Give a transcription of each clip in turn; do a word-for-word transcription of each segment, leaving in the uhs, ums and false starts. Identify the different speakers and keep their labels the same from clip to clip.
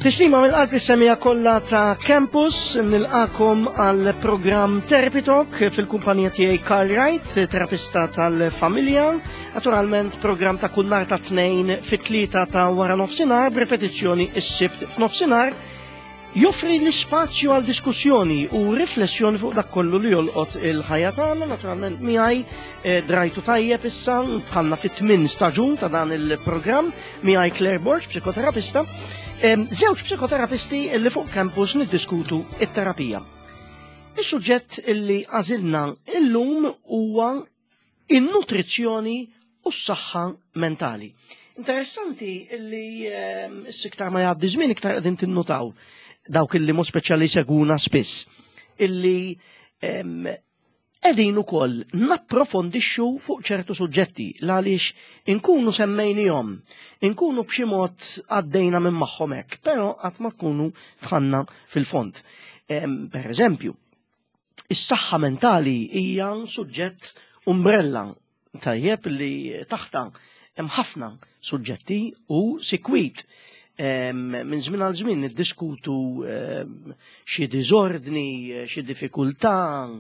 Speaker 1: Tislima mill-qalb is-semija kollha ta' Campus nilqakom għal programm Therapy Talk fil-kumpanija tiegħi Carl Wright, terapista tal-familja. Naturalment programm ta' kull nhar ta' tnejn fit-tlieta ta' wara nofsinhar b'repetizzjoni s-sibt f'nofsinhar. Joffri l-ispazju għal diskussjoni u riflessjoni fuq dak kollu li jolqot il-ħajja tagħna. Naturalment miegħi eh, drajtu tajjeb issa bħalna fit-tmien staġun ta' dan il-programm miegħi Claire Borch, psikoterapista. Żewġ psikoterapisti illi fuq campus niddiskutu it-terapija. Is-suġġett illi għażilna illum huwa in-nutrizzjoni u s-saħħa mentali. Interessanti illi s-iktar ma jgħaddi żmien iktar qegħdin tinnutaw dawk illi mhux speċjali seguna spiss illi qegħdin ukoll napprofondixxu fuq ċertu suġġetti għaliex inkunu semmejnihom, inkunu b'xi mod għaddejna minn magħhom hekk, però qatt ma tkunu tħanna fil-fond. Per eżempju, is-saħħa mentali hija suġġett umbrella tajjeb li taħta hemm ħafna suġġetti u sikwit. Minn żmien għal żmien niddiskutu xi diżordni, xi diffikultà,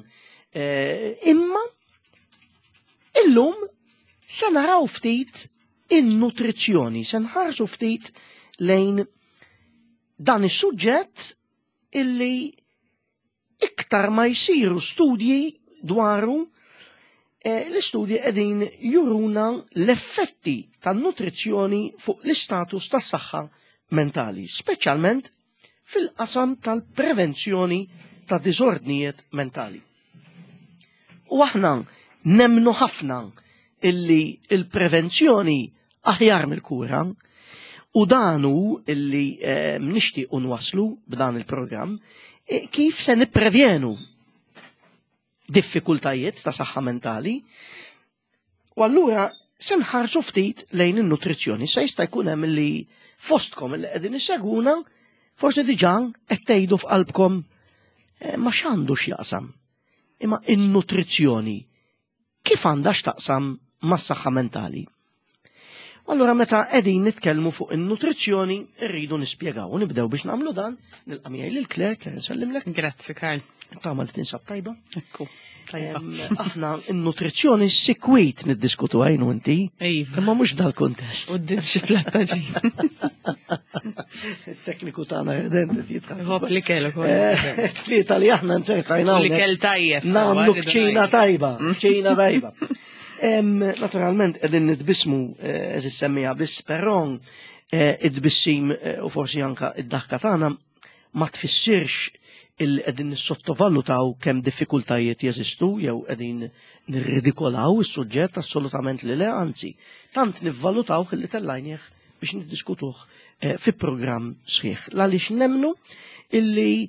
Speaker 1: imma illum se naraw ftit in-nutrizzjoni, se nħarsu ftit lejn dan is-suġġett illi iktar ma jsiru studji dwaru l-istudji qegħdin juruna l-effetti tan-nutrizzjoni fuq l-istatus tas-saħħa mentali, speċjalment fil-qasam tal-prevenzjoni ta' diżordnijiet mentali. U aħna nemmnu ħafna illi il-prevenzjoni aħjar mill-kura u danu illi eh, nixtiequ nwaslu b'dan il-programm eh, kif se nipprevjenu diffikultajiet ta' saħħa mentali. U allura se nħarsu ftit lejn in-nutrizzjoni. Se jista' jkun hemm illi fostkom illi qegħdin iseguna forsi diġà qed tgħidu f'qalbkom eh, ma x'għandu x'jaqsam. Imma in-nutrizzjoni kif għandha x'taqsam mas-saħħa mentali. Allura meta qegħdin nitkellmu fuq in-nutrizzjoni rridu nispjegaw u nibdew biex nagħmlu dan nilqa' miegħi lil Claire, Claire nsellimlek.
Speaker 2: Grazzi Karl.
Speaker 1: Tagħmel tinsab tajba.
Speaker 2: Ekku.
Speaker 1: Aħna in-nutrizzjoni sikwit niddiskutu għajnu inti. Imma mhux dal-kuntest.
Speaker 2: Qudiem xi platta ġin.
Speaker 1: Il-tekniku tagħna qegħdin jitħabb.
Speaker 2: Hop li kellek.
Speaker 1: Tlieta li aħna nserqajna.
Speaker 2: Li kell tajjeb.
Speaker 1: Nagħmlu kċina tajba, kċina tajba. Naturalment qegħdin nitbismu eżis semmija biss perron id-bissim u forsi anka id-daħka tagħna ma tfissirx il qegħdin nissottovalutaw kemm diffikultajiet jeżistu jew qegħdin nirridikolaw is-suġġett assolutament li le, anzi, tant nivvalutaw illi tellajnieh biex niddiskutuh fi programm sħiħ. Għaliex nemmnu illi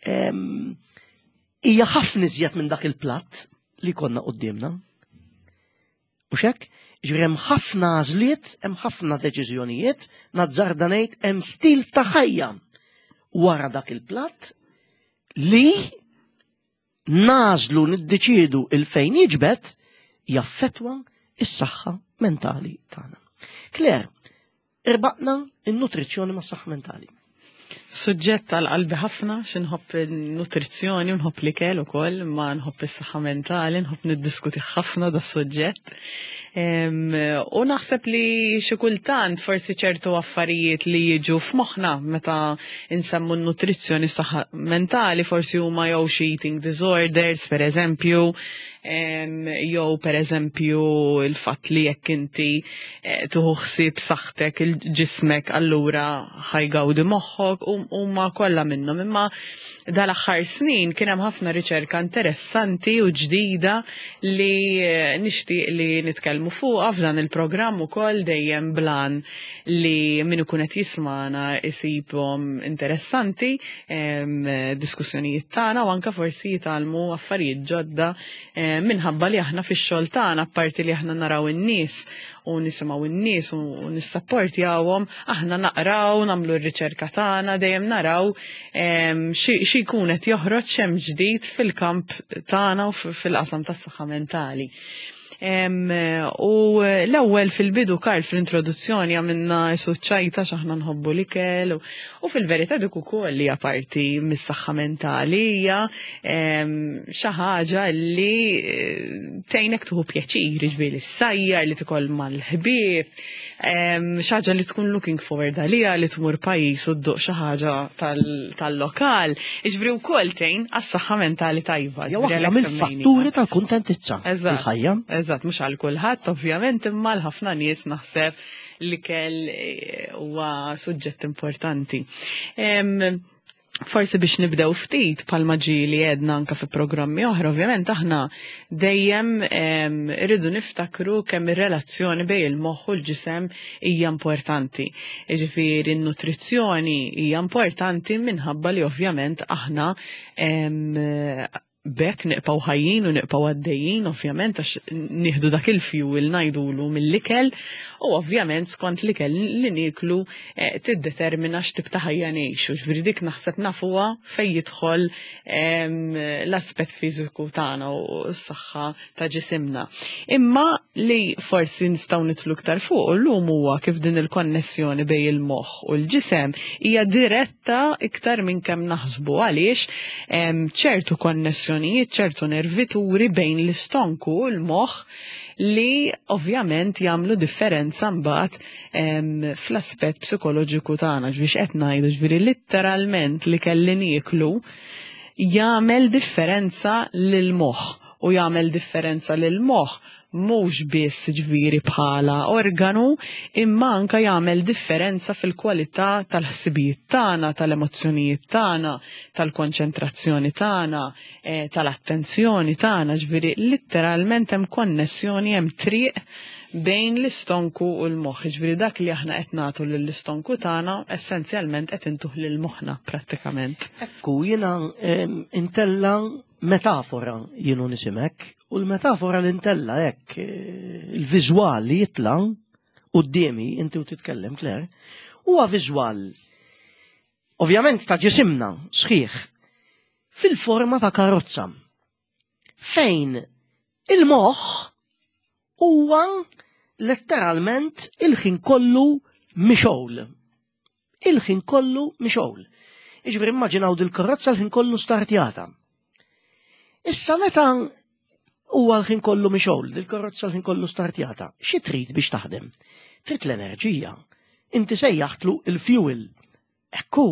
Speaker 1: hija ħafna iżjed minn dak il-platt li konna qudiemna. Mhux hekk? Ġifieri hemm ħafna għażliet, hemm ħafna deċiżjonijiet, nazzarda ngħid hemm stil ta' ħajja wara dak il-platt li nażlu niddeċiedu il-fejn jiġbed jaffettwa is-saħħa mentali tagħna. Claire, irbaqna in-nutrizzjoni mas-saħħa mentali.
Speaker 2: Suġġett tal-qalbi ħafna x'inħobb in-nutrizzjoni u nħobb l-ikel ukoll, ma nħobb is-saħħa mentali, nħobb niddiskuti ħafna da suġġett. U naħseb li xi kultant forsi ċertu affarijiet li jiġu f'moħħna meta insemmu n-nutrizzjoni saħħa mentali forsi huma jew xi eating disorders pereżempju, jew pereżempju il-fatt li jekk inti tuħu ħsieb saħħtek il-ġismek allura ħajgawdi moħħok huma kollha minnhom. Imma dal-aħħar snin kien hemm ħafna riċerka interessanti u ġdida li nixtieq li nitkellmu fuqha f'dan il-programm ukoll dejjem blan li min ikun qed jisma'na isibhom interessanti diskussjonijiet tagħna u anke forsi jitgħallmu affarijiet ġodda minħabba li aħna fix-xogħol tagħna apparti li aħna naraw in-nies u nisimgħu in-nies u nissapportjawhom, aħna naqraw, nagħmlu r-riċerka tagħna, dejjem naraw xi jkun qed joħroġ hemm ġdid fil-kamp tagħna u fil-qasam tas-saħħa mentali. U l-ewwel fil-bidu Karl fil-introduzzjoni għamilna suċċajta x'aħna nħobbu l-ikel u fil-verità dik ukoll hija parti mis-saħħa mentali hija xi ħaġa li tgħinek tuħu pjaċir, jiġifieri s-sajjar li tikoll mal-ħbieb, xi ħaġa li tkun looking forward għaliha li tmur pajjiż u dduq xi ħaġa tal-lokal, jiġifieri wkoll tgħin għas-saħħa mentali tajba.
Speaker 1: Jew waħda mill-fatturi tal-kuntentizza fil-ħajja.
Speaker 2: Eżatt, mhux għal kulħadd ovvjament imma l-ħafna nies naħseb li kell huwa suġġett importanti. Forsi biex nibdew ftit palma ġi li għedna anka fi programmi oħra, ovvjament aħna dejjem irridu niftakru kemm ir-relazzjoni bejn il-moħħ u l-ġisem hija importanti. Jiġifieri n-nutrizzjoni hija importanti minħabba li ovvjament aħna bekk niqpaw ħajjin u niqpaw għaddejjin, ovvjament, għax nieħdu dak il-fuel ngħidulu mill-ikel, u ovvjament skont l-ikel li niklu tiddetermina x'tib ta' ħajja ngħixu. Ġifieri dik naħseb nafuha fejn jidħol l-aspett fiżiku tagħna u s-saħħa ta' ġisimna. Imma li forsi nistgħu nitlu iktar fuq llum huwa kif din il-konnessjoni bejn il-moħħ u l-ġisem hija diretta iktar minn kemm naħsbu għaliex ċertu konnessjonijiet, ċertu nervituri bejn l-istonku u l-moħħ li ovvjament jagħmlu differenza mbagħad fl-aspett psikoloġiku tagħna, ġbiex qed ngħidu ġifieri litteralment li kelli nieklu jagħmel differenza lil moħħ u jagħmel differenza lil moħħ mhux biss ġifieri bħala organu imma anke jagħmel differenza fil-kwalità tal-ħsibijiet tagħna, tal-emozzjonijiet tagħna, tal-konċentrazzjoni tagħna, tal-attenzjoni tagħna, ġifieri litteralment hemm konnessjoni, hemm triq bejn l-istonku u l-moħħ. Ġifieri dak li aħna qed nagħtu lill-istonku tagħna essenzjalment qed intuħ lil moħħna prattikament.
Speaker 1: Ekku jiena intella metafora jienu nisimek u l-metafora li ntella hekk il-viżwal li jitla qudiemi inti u titkellem Claire huwa viżwal ovvjament ta' ġisimna sħiħ fil-forma ta' karozza fejn il-moħħ huwa letteralment il-ħin kollu mixowl. Il-ħin kollu mixowl. Jiġifieri immaġinaw dil-karozza l-ħin kollu startjata. Issa meta huwa l-ħin kollu mixowl, dil-karozza l-ħin kollu startjata, xi trid biex taħdem? Trid l-enerġija. Inti sejjaħtlu il-fuel. Ekku.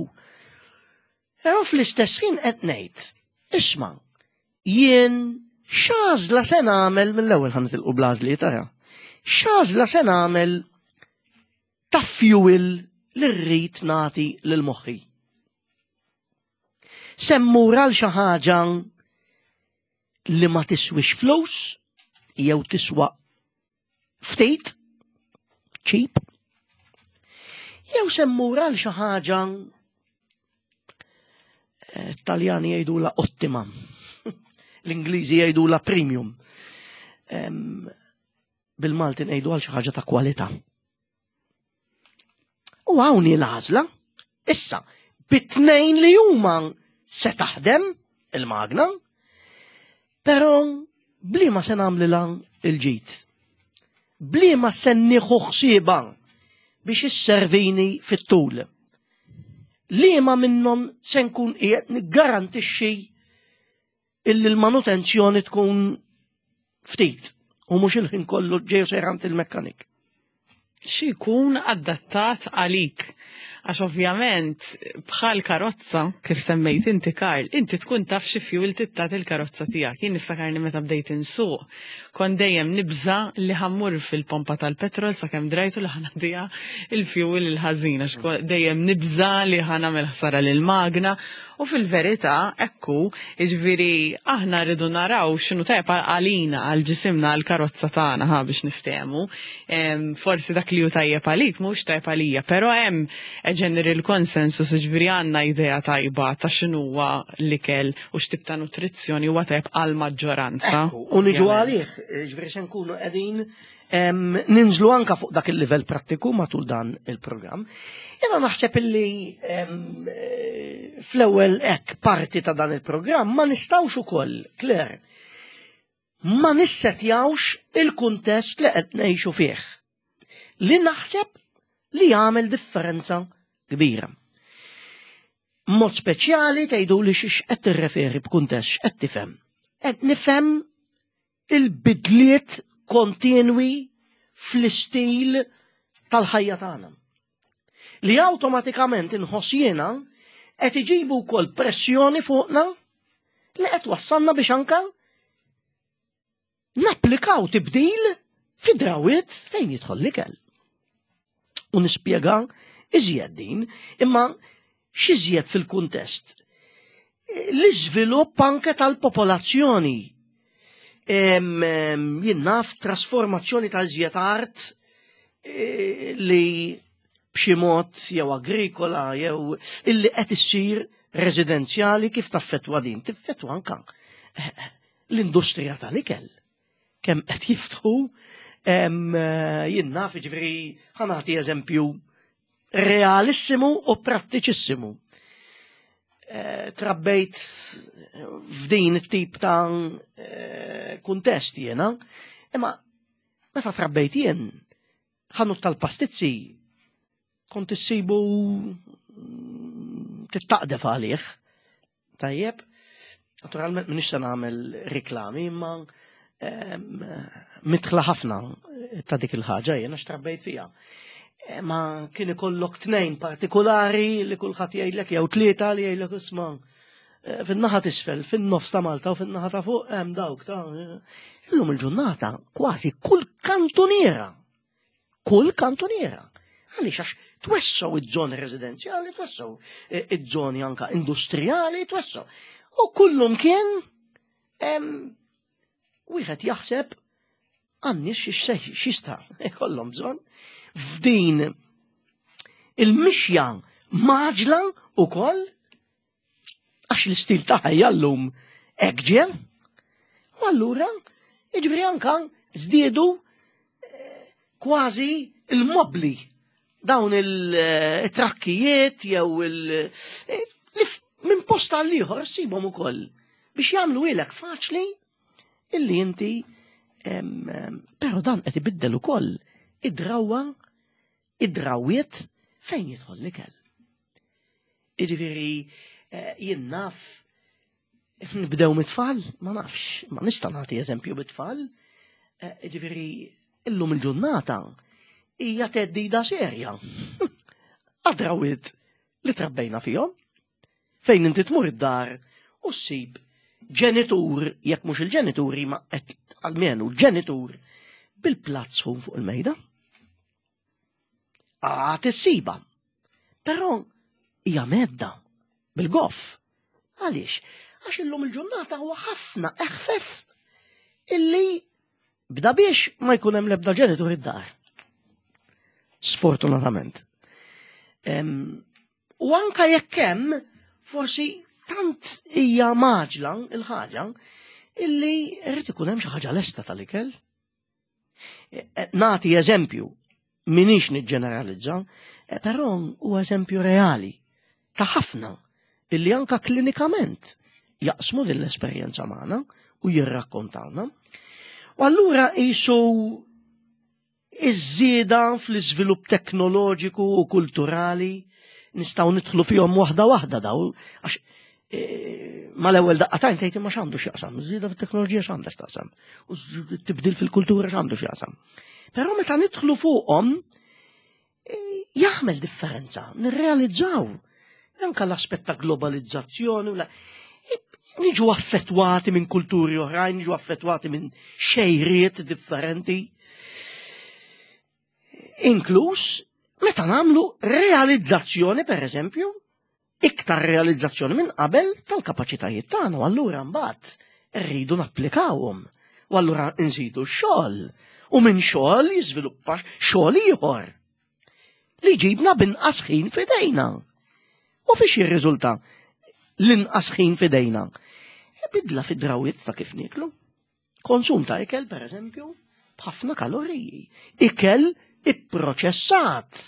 Speaker 1: Però fl-istess ħin qed ngħid, isma' jien x'għażla se nagħmel mill-ewwel ħanet il-qublażli tara. X'għażla se nagħmel ta' fuel li rrid nagħti lil moħħi. Semmur għal xi ħaġa li ma tiswix flus, jew tiswa ftit, cheap, jew semmur għal xi ħaġa Taljani jgħidula ottima, l-Ingliżi jgħidula premium, bil-Malti ngħidu għal xi ħaġa ta' kwalità. U hawn l-għażla, issa bit-tnejn li huma se taħdem il-magna, però bliema se nagħmlilha il-ġid. Bliema se nieħu ħsiebha biex isservini fit-tul. Liema minnhom se nkun qiegħed niggarantixxi illi l-manutenzjoni tkun ftit u mhux il-ħin kollu ġej sejrant il-mekkanik.
Speaker 2: Xi jkun adattat għalik. Għax ovvjament bħal karozza, kif semmejt inti Karl, inti tkun taf xi fuel tittat il-karozza tiegħek. Jien niftakarni meta bdejt insuq, kon dejjem nibża li ħammur fil-pompa tal-petrol sakemm drajtu li ħanadija il-fuel il-ħażin, għax dejjem nibża li ħanamel ħsara lil magna. U fil-verità, ekku, jiġifieri aħna rridu naraw x'inhu tajb għalina għal-ġisimna għall-karozza tagħna ħa biex niftehmu. Forsi dak li hu tajjeb għalik mhux tajjeb għalija, però hemm general consensus jiġifieri għandna idea tajba ta' x'inhuwa l-ikel u x'tib ta' nutrizzjoni huwa tajjeb għall-maġġoranza.
Speaker 1: U niġu għalih, jiġifieri se nkunu qegħdin ninżlu anka fuq dak il-livell prattiku matul dan il-programm. Jena naħseb illi fl-ewwel hekk parti ta' dan il-programm ma nistgħux ukoll, Claire, ma nissetjawx il-kuntest li qed ngħixu fih. Li naħseb li jagħmel differenza kbira. Mod speċjali tgħidu li xiex qed tirreferi b'kuntest x'qed tifhem. Qed nifhem il-bidliet kontinwi fl-istil tal-ħajja tagħna. Li awtomatikament inħoss jiena qed iġibu wkoll pressjoni fuqna li qed wassalna biex anke napplikaw tibdil fi drawiet fejn jidħol l-ikel. U nispjega iżjed din, imma x'iżjed fil-kuntest. L-iżvilupp anke tal-popolazzjoni. Jien naf trasformazzjoni ta' iżjed art li b'xi mod jew agrikola jew illi qed issir residenzjali kif taffettwa din, tiffettwa anke l-industrija tal-ikel. Kemm qed jiftħu jien naf jiġifieri ħanati eżempju realissimu u prattiċissimu. Trabbejt f'din it-tip ta' kuntest jiena, imma meta trabbejt jien ħanut tal-pastizzi kont issibu tittaqdef għalih. Tajjeb, naturalment m'iniex se nagħmel riklami, imma mitħla ħafna ta' dik il-ħaġa jiena x'trabbejt fiha. Ma kien ikollok tnejn partikolari li kulħadd jgħidlek jew tlieta li jgħidlek isma' fin-naħa t'isfel, fin-nofs ta' Malta u fin-naħa ta' fuq hemm dawk ta' illum il-ġurnata kważi kull kantuniera. Kull kantuniera. Għaliex għax twessew iż-żoni residenzjali, twessew iż-żoni anke industrijali, twessew. U kullum kien wieħed jaħseb għandniex x'jista' jkollhom bżonn f'din il-mixja maġla ukoll għax l-istil ta' ħajja llum hekk ġie. U allura jiġifieri anke żdiedu kważi il-mobbli dawn il-trakkijiet jew il minn posta għal ieħor sibhom ukoll biex jagħmlu ilek faċli illi inti però dan qed ibiddel ukoll id-drawwa id-drawwiet fejn jidħol l-ikel. Jiġifieri jien naf nibdew mit-tfal, ma nafx, ma nista' nagħti eżempju bit-tfal. Jiġifieri illum il-ġurnata hija teddida serja. Għad-drawwiet li trabbejna fihom fejn inti tmur id-dar u ssib ġenitur, jekk mhux il-ġenituri ma qed almenu ġenitur bil-plazz fuq il-mejda. Għat issiba. Però hija medda bil-goff. Għaliex? Għax illum il-ġurnata huwa ħafna eħfef illi bda biex ma jkun hemm l-ebda ġenitur id-dar. Sfortunatament. U anke jekk hemm forsi tant hija maġla il-ħaġa illi rrid ikun hemm xi ħaġa lesta tal-ikel. Nagħti eżempju, minix niġġeneralizza, però huwa eżempju reali ta' ħafna illi anke klinikament jaqsmu din l-esperjenza magħna u jirrakkontawna. U allura qisu iż-żieda fl-iżvilupp teknoloġiku u kulturali nistgħu nidħlu fihom waħda waħda daw għax mal-ewwel daqqatajn tgħid imma x'għandu x'jaqsam, iż-żieda fit-teknoloġija x'għandha x'taqsam, u t-tibdil fil-kultura x'għandu x'jaqsam. Però meta nidħlu fuqhom jagħmel differenza, nirrealizzaw anke l-aspett ta' globalizzazzjoni, niġu affettwati minn kulturi oħrajn, niġu affettwati minn xejriet differenti. Inkluż meta nagħmlu realizzazzjoni pereżempju, iktar realizzazzjoni minn qabel tal-kapaċitajiet tagħna, u allura mbagħad rridu napplikawhom. U allura nżidu x-xogħol. U minn xogħol jiżviluppa xogħol ieħor li ġibna b'inqas ħin f'idejna. U fiex jirriżulta l-inqas ħin f'idejna? Bidla fid-drawwiet ta' kif niklu. Konsum ta' ikel, pereżempju, b'ħafna kaloriji. Ikel ipproċessat.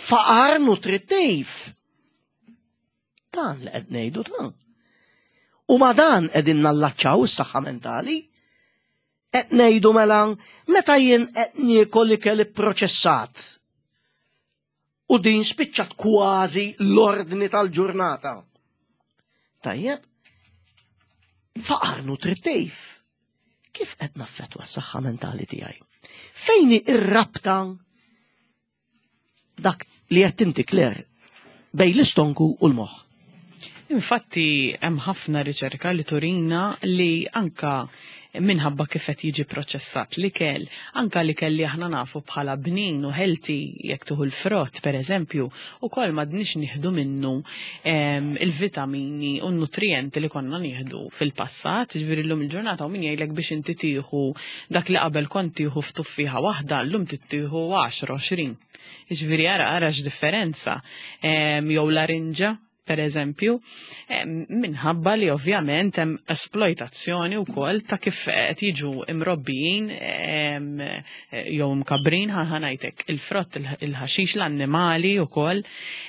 Speaker 1: Faqar nutrittiv. Dan li qed ngħidu dan. U ma dan qegħdin nallaċċaw is-saħħa mentali. Qed ngħidu mela meta jien qed niekol ikel ipproċessat. U din spiċċat kważi l-ordni tal-ġurnata. Tajjeb, faqar nutrittiv. Kif qed naffettwa s-saħħa mentali tiegħi? Fejn ir-rabta dak li qed inti Kler bejn l-istonku u l-moħħ?
Speaker 2: Infatti hemm ħafna riċerka li turina li anka minħabba kif qed jiġi proċessat l-ikel, anka l-ikel li aħna nafu bħala bnin u healthy jekk tuħu l-frott pereżempju, ukoll m'għadniex nieħdu minnu il-vitamini u n-nutrienti li konna nieħdu fil-passat, ġifieri llum il-ġurnata u min jgħidlek biex inti tieħu dak li qabel kont tieħu ftuffiħa waħda, llum tittieħu għaxra għoxrin. Ġifieri ara ara x'differenza. Jew larinġa per eżempju, minħabba li ovvjament hemm esploitazzjoni wkoll ta' kif qed jiġu imrobbijin jew mkabbrin ħanajtek il-frott il-ħaxix l-annimali wkoll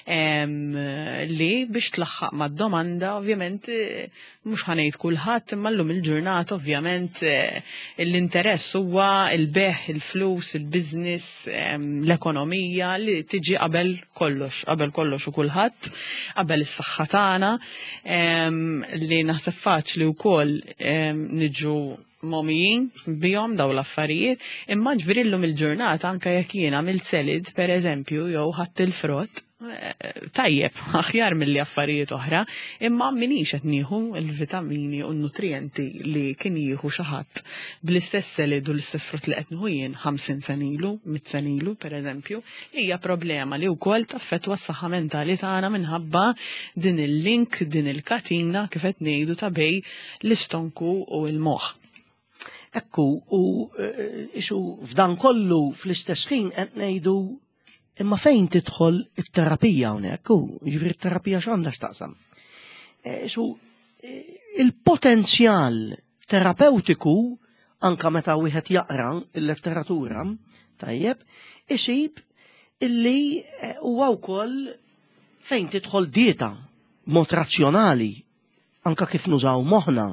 Speaker 2: li biex tlaħħaq mad-domanda ovvjament mhux ħanejt kulħadd imma llum il-ġurnata ovvjament l-interess huwa il-beħ, il-flus, il-business, l-ekonomija li tiġi qabel kollox, qabel kollox u kulħadd, qabel is-saħħa tagħna li naħseb faċli wkoll niġu momijin bihom daw l-affarijiet, imma ġifieri llum il-ġurnata anke jekk jien għamilt selid pereżempju jew ħadd il-frott tajjeb, aħjar mill-li affarijiet oħra, imma minix qed nieħu l-vitamini u n-nutrienti li kien jieħu xi ħadd bl-istess selid u l-istess frott li qed nieħu jien ħamsin senilu, mit senilu pereżempju, hija problema li wkoll taffettwa s-saħħa mentali tagħna minħabba din il-link, din il-katina kif qed ngħidu ta' bej l-istonku u l-moħħ.
Speaker 1: Ekku, u isu f'dan kollu fl-istess ħin qed ngħidu imma fejn tidħol it-terapija hawnhekk, u ġifieri t-terapija x'għandha x'taqsam. Isu il-potenzjal terapeutiku anka meta wieħed jaqra l-letteratura tajjeb, isib illi huwa wkoll fejn tidħol dieta mod razzjonali anka kif nużaw moħħna.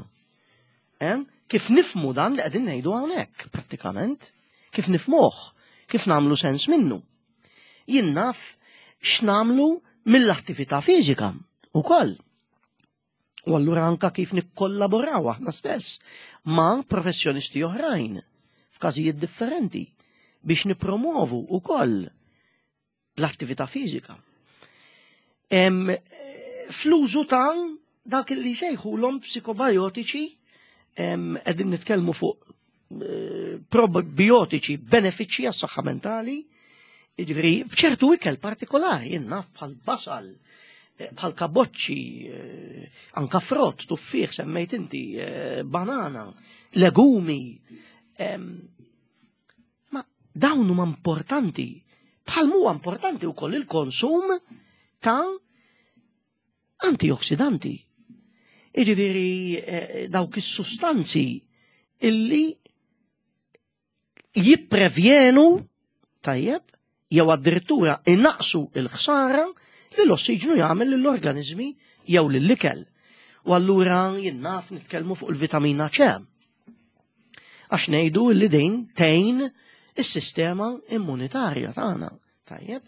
Speaker 1: Kif nifmu dan li qegħdin ngħidu hawnhekk prattikament, kif nifmuh, kif nagħmlu sens minnu. Jien naf x'namlu mill-attività fiżika ukoll. U allura anka kif nikkollaboraw aħna stess ma' professjonisti oħrajn f'każijiet differenti biex nippromovu ukoll l-attività fiżika. Fl-użu ta' dak li jsejħulhom psikobiotiċi qegħdin nitkellmu fuq probiotiċi benefiċċji għas-saħħa mentali. Ġifieri f'ċertu ikel partikolari, jien naf bħal basal, bħal kaboċċi, anka frott, tuffieħ semmejt inti, banana, legumi. Ma dawn huma importanti, bħal huwa importanti wkoll il-konsum ta' antioksidanti. Ġifieri dawk is-sustanzi illi jipprevjenu tajjeb jew addirittura innaqsu l-ħsara li l-ossiġnu jagħmel lill-organiżmi jew lill-ikel. U allura jien naf nitkellmu fuq il-vitamina C. Għax ngħidu li din tgħin is-sistema immunitarja tagħna. Tajjeb.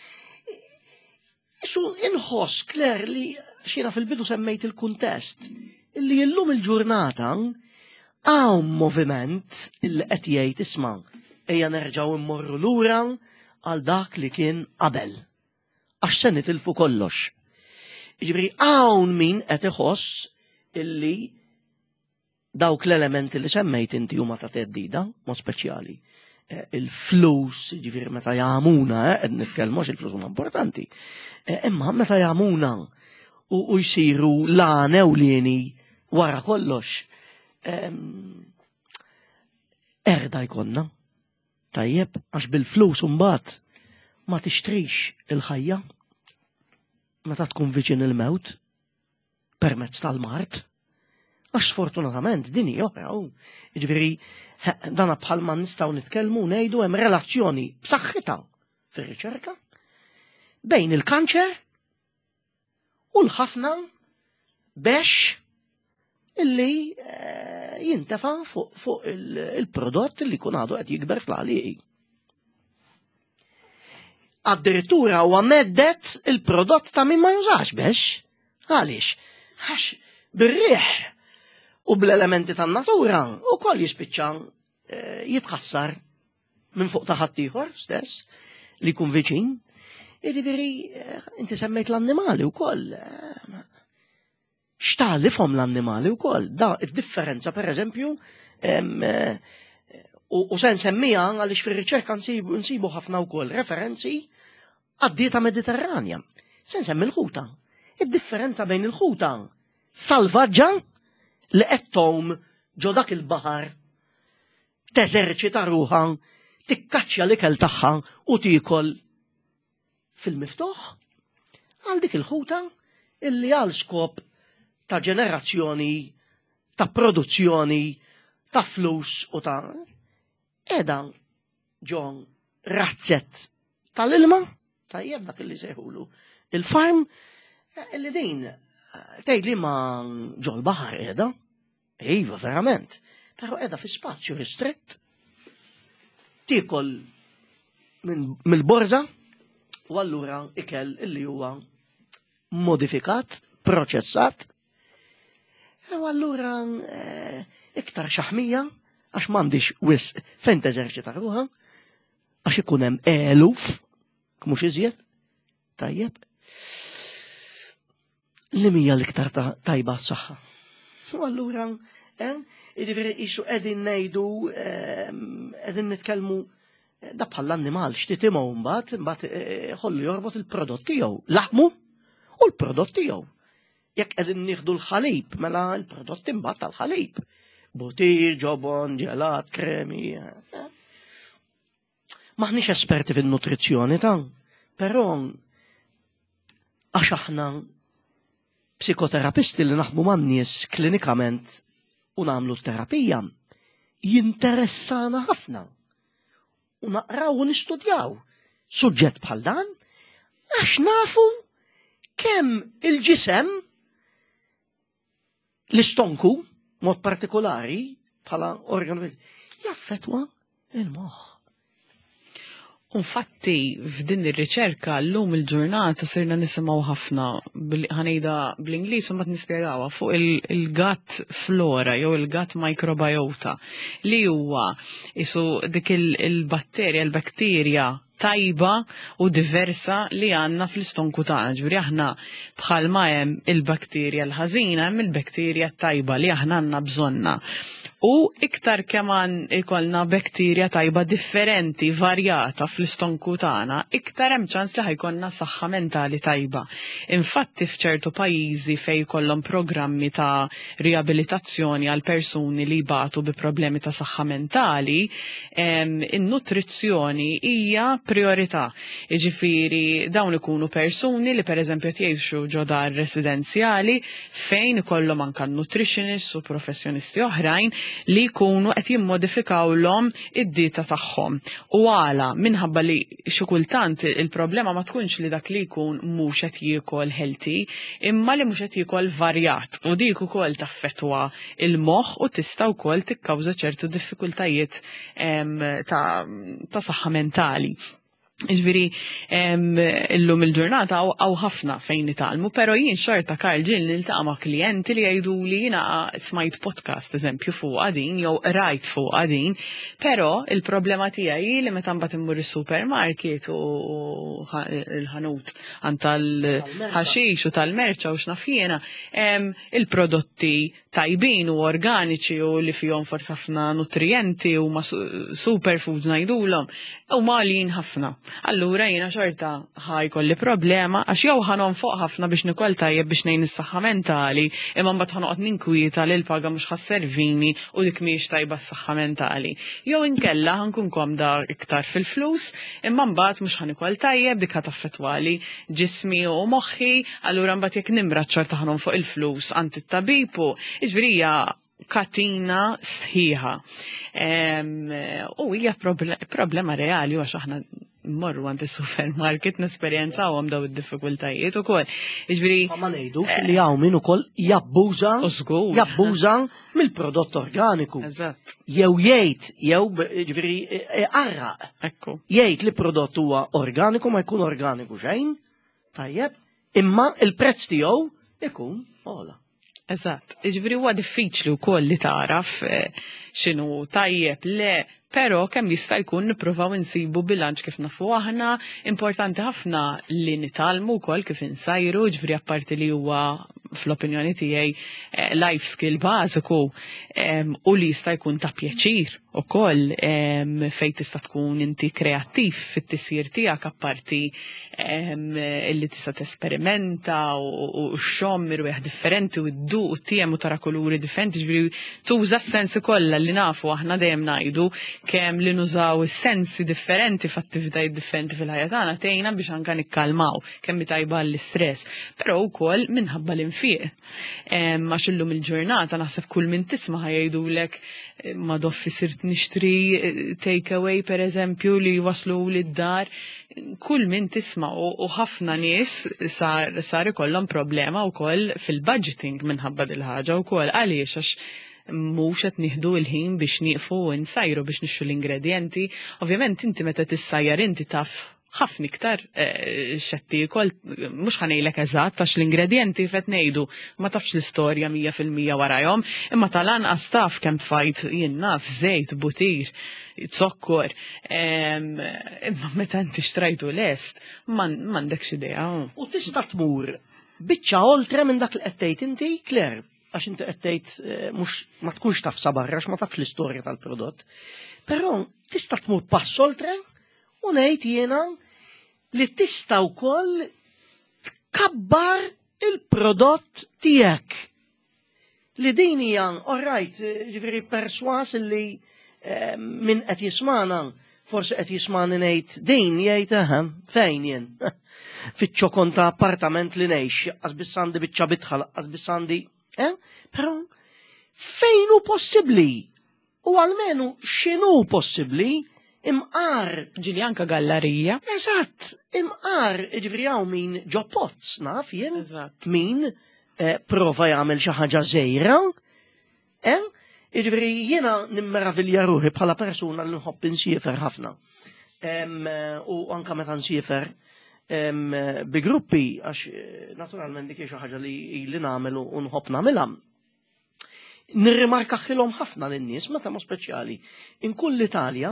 Speaker 1: Isu inħoss Kler li xina fil-bidu semmejt il-kuntest illi llum il-ġurnata hawn moviment illi qed jgħid isma' ejja nerġgħu immorru lura għal dak li kien qabel. Għax se nitilfu kollox. Ġifieri hawn min qed iħoss illi dawk l-elementi li semmejt inti huma ta' teddida, mod speċjali. Il-flus, ġifieri meta jagħmuna, qed nitkellmu għax il-flus huma importanti. Imma meta jagħmuna u jsiru l-għana ewlieni wara kollox. Erda jkollna. Tajjeb, għax bil-flus mbagħad ma tixtrix il-ħajja meta tkun viċin il-mewt permezz tal-mart. Għax sfortunatament din hija oħra. Jiġifieri dana bħalma nistgħu nitkellmu ngħidu hemm relazzjoni b'saħħitha fir-riċerka bejn il-kanċer u l-ħafna bex illi uh, jintefa fuq fu il-prodott il li kun għadu qed jikber fl-għalieqi. Addirittura huwa meddet il-prodott ta' min ma jużax biex. Għaliex? Għax bir-riħ u bl-elementi tan-natura ukoll jispiċċa uh, jitħassar minn fuq ta' ħaddieħor stess li jkun viċin. Jiġifieri uh, inti semmejt l-annimali wkoll. Uh, X'talifhom l-annimali wkoll. Da id-differenza pereżempju u, u se nsemmija għaliex fir-riċerka nsibu, nsibu ħafna wkoll referenzi għad-dieta mediterranja. Se nsemmi l-ħuta. Id-differenza bejn il-ħuta salvaġġa li qed tom ġo dak il-baħar teżerċita ruħha, tikkaċċja l-ikel tagħha u tiekol fil-miftuħ għal dik il-ħuta illi għal skop ta' ġenerazzjoni, ta' produzzjoni, ta' flus u ta' edha ġon razzett tal-ilma, ta' jeb dak li seħulu. Il-farm, illi din, tgħidli ma ġol baħar edha, iva verament, pero edha fi spazju ristrett, tikol mill-borza u allura ikel illi huwa modifikat, proċessat, u allura eh, iktar xaħmija, għax m'għandix wis fejn teżerċita ruħha, għax ikun hemm eluf, mhux iżjed, tajjeb. Li mija l-iktar tajba s-saħħa. U allura, eh, jiġifieri qisu qegħdin ngħidu, qegħdin nitkellmu da bħall-annimal x'titimgħu mbagħad, mbagħad ħollu jorbot il-prodott tiegħu, laħmu u l-prodott tiegħu. Jekk qegħdin nieħdu l-ħalib, mela l-prodott imbagħad tal-ħalib. Butir, ġobon, ġelat, kremi. Maħniex esperti fin-nutrizzjoni ta', però għax aħna psikoterapisti li naħdmu man-nies klinikament u nagħmlu terapija jinteressana ħafna. U naqraw u nistudjaw suġġett bħal dan għax nafu kemm il-ġisem l-istonku, mod partikolari, bħala organu, jaffetwa il-moħħ.
Speaker 2: Infatti, f'din ir-riċerka llum il-ġurnata sirna nisimgħu ħafna ħanejda bl-Ingliż u mbagħad nispjegawha fuq il-gut flora jew il-gut microbiota li huwa isu dik il-batterja, il-bakterja tajba u diversa li għanna fl-istonku tagħna. Ġifieri aħna bħalma hemm il-bakterja l-ħażina hemm il-bakterja tajba li aħna għandna bżonna. U iktar kemm ikollna bakterja tajba differenti, varjata fl-istonku tagħna, iktar hemm ċans li ħajkonna saħħa mentali tajba. Infatti f'ċertu pajjiżi fejn jkollhom programmi ta' riabilitazzjoni għal persuni li jbatu bi problemi ta' saħħa mentali, in-nutrizzjoni hija priorità. Jiġifieri dawn ikunu persuni li pereżempju jgħixu ġo dar residenzjali fejn ikollhom anke nutritionist u professjonisti oħrajn li jkunu qed jimmodifikawlhom id-dieta tagħhom. U għala minħabba li xi kultant il-problema ma tkunx li dak li jkun mhux qed jiekol healthy, imma li mhux qed jiekol varjat u dik ukoll taffettwa il-moħħ u tista' wkoll tikkawża ċertu diffikultajiet ta' saħħa mentali. Ġviri, illum il-ġurnata għaw ħafna fejn nitalmu, pero jien xorta Karl ġil niltaqa' ma' klijenti li jgħidu li jina smajt podcast eżempju fuq għadin, jew rajt fuq għadin, pero il-problema tiegħi li meta mbagħad immur is-supermarket u l-ħanut għand tal-ħaxix u tal-merċa u x'naf jiena, il-prodotti tajbin u organiċi u li fihom forsi ħafna nutrienti u ma superfoods ngħidulhom, u malin ħafna. Allura jiena xorta ħajkolli problema għax jew ħanon fuq ħafna biex nikol tajjeb biex ngħin is-saħħa mentali, imma mbagħad ħanoqgħod ninkwieta li l-paga mhux ħasservini u dik mhijiex tajba s-saħħa mentali. Jew inkella ħankun komda iktar fil-flus, imma mbagħad mhux ħanikol tajjeb dik ħataffettwali ġismi u moħħi, allura mbagħad jekk nimra xorta ħanon fuq il-flus għand it-tabib u jiġifieri hija katina sħiħa. U hija problema reali għax aħna morru għand is-supermarket nesperjenzawhom daw id-diffikultajiet ukoll. Jiġifieri
Speaker 1: ma ngħidux li hawn min ukoll jabbuża
Speaker 2: Żgur.
Speaker 1: jabbuża mill-prodott organiku.
Speaker 2: Eżatt.
Speaker 1: Jew jgħid jew jiġifieri arraq.
Speaker 2: Ekku.
Speaker 1: Jgħid li prodott huwa organiku ma jkun organiku xejn, tajjeb, imma il-prezz tiegħu ikun ola.
Speaker 2: Eżatt. Jiġifieri huwa diffiċli wkoll li taraf x'inhu tajjeb le. Pero kemm jista' jkun nippruvaw insibu bilanċ kif nafu aħna, importanti ħafna li nitalmu wkoll kif insajru, ġifieri apparti li huwa fl-opinjoni tiegħi life skill bażiku u li jista' jkun ta' pjaċir ukoll fejn tista' tkun inti kreattiv fit-tisjir tiegħek apparti illi tista' tesperimenta u xommir wieħed differenti u dduq u tiem u tara kuluri differenti, ġifieri tuża s-sensi kollha li nafu aħna dejjem ngħidu kemm li nużaw is-sensi differenti f'attivitajiet differenti fil-ħajja tagħna tgħinna biex anke nikkalmaw kemm tajba l-istress, però wkoll minħabba l-infiq. Għax illum il-ġurnata naħseb kull min tisma' ħajdulek ma doffi sirt nixtri take away pereżempju li waslu lid-dar. Kull min tisma' u ħafna nies sar sar ikollhom problema wkoll fil-budgeting minħabba dil ħaġa wkoll għaliex għax mhux qed nieħdu l-ħin biex nieqfu u nsajru biex nixxu l-ingredjenti. Ovvjament inti meta tissajjar inti taf ħafna iktar xetti kol mhux ħanejlek eżatt għax l-ingredjenti qed ngħidu ma tafx l-istorja mija fil-mija warahom, imma tal-anqas taf kemm tfajt jien naf żejt, butir, zokkor, imma meta inti xtrajtu lest m'għandekx idea.
Speaker 1: U tista' tmur biċċa oltre minn dak li qed tgħid inti, Claire, għax inti qed tgħid mhux ma tkunx taf sabarra għax ma tafx l-istorja tal-prodott, però tista' tmur pass oltre u ngħid jiena li tista' wkoll tkabbar il-prodott tiegħek. Li din hija all right, ġifieri perswas li min qed jismana forsi qed jismani ngħid din jgħid eħe fejn jien. Fiċ-ċokon ta' appartament li ngħix, qas biss għandi biċċa bitħal, qas biss għandi, eh? Però fejn hu possibbli? U almenu x'inhu possibbli? Imqar.
Speaker 2: Ġili anka gallerija.
Speaker 1: Eżatt, imqar, ġifri hawn min ġo pozz, naf jien.
Speaker 2: Eżatt.
Speaker 1: Min prova jagħmel xi ħaġa żejra. Ġifri jiena nimmeravilja ruħi bħala persuna li nħobb insiefer ħafna. U anka meta nsiefer bi gruppi għax naturalment dik xi ħaġa li li nagħmel u nħobb nagħmilha. Nirrimarkaħilhom ħafna lin-nies meta ma speċjali. In kull Italja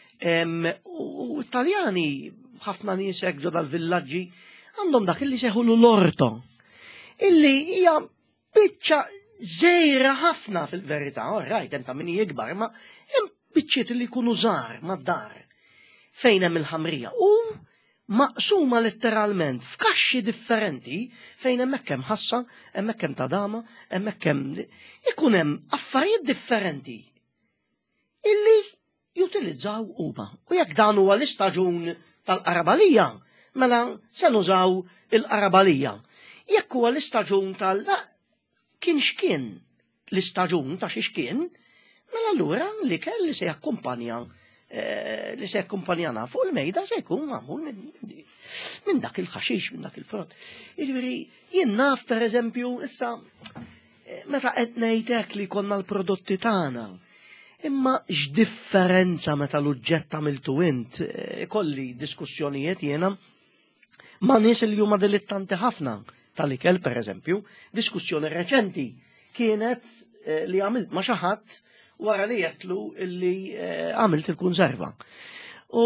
Speaker 1: u Italjani ħafna nies hekk ġo dal-villaġġi għandhom dak illi seħu l-orto. Illi hija biċċa żejra ħafna fil-verità, orrajt hemm ta' min jikbar, ma hemm biċċiet li jkunu żgħar mad-dar fejn hemm il-ħamrija u maqsuma letteralment f'kaxxi differenti fejn hemmhekk hemm ħassa, hemmhekk hemm tadama, hemmhekk hemm ikun hemm affarijiet differenti illi jutilizzaw huma. U jekk dan huwa l-istaġun tal-qarabalija, mela se nużaw il-qarabalija. Jekk huwa l-istaġun tal kien x'kien l-istaġun ta' xi xkien, mela allura li kelli se jakkumpanja li se jakkumpanjana fuq il-mejda se jkun magħmul minn dak il-ħaxix, minn dak il-frott. Jiġifieri jien naf pereżempju issa meta qed ngħidlek li konna l-prodotti tagħna. Imma x'differenza meta l-uġġett għamiltu int, kolli diskussjonijiet jiena ma' nies li huma dilittanti ħafna tal-ikel pereżempju, diskussjoni reċenti kienet li għamilt ma' xi ħadd wara li jgħetlu li għamilt il-kunserva. U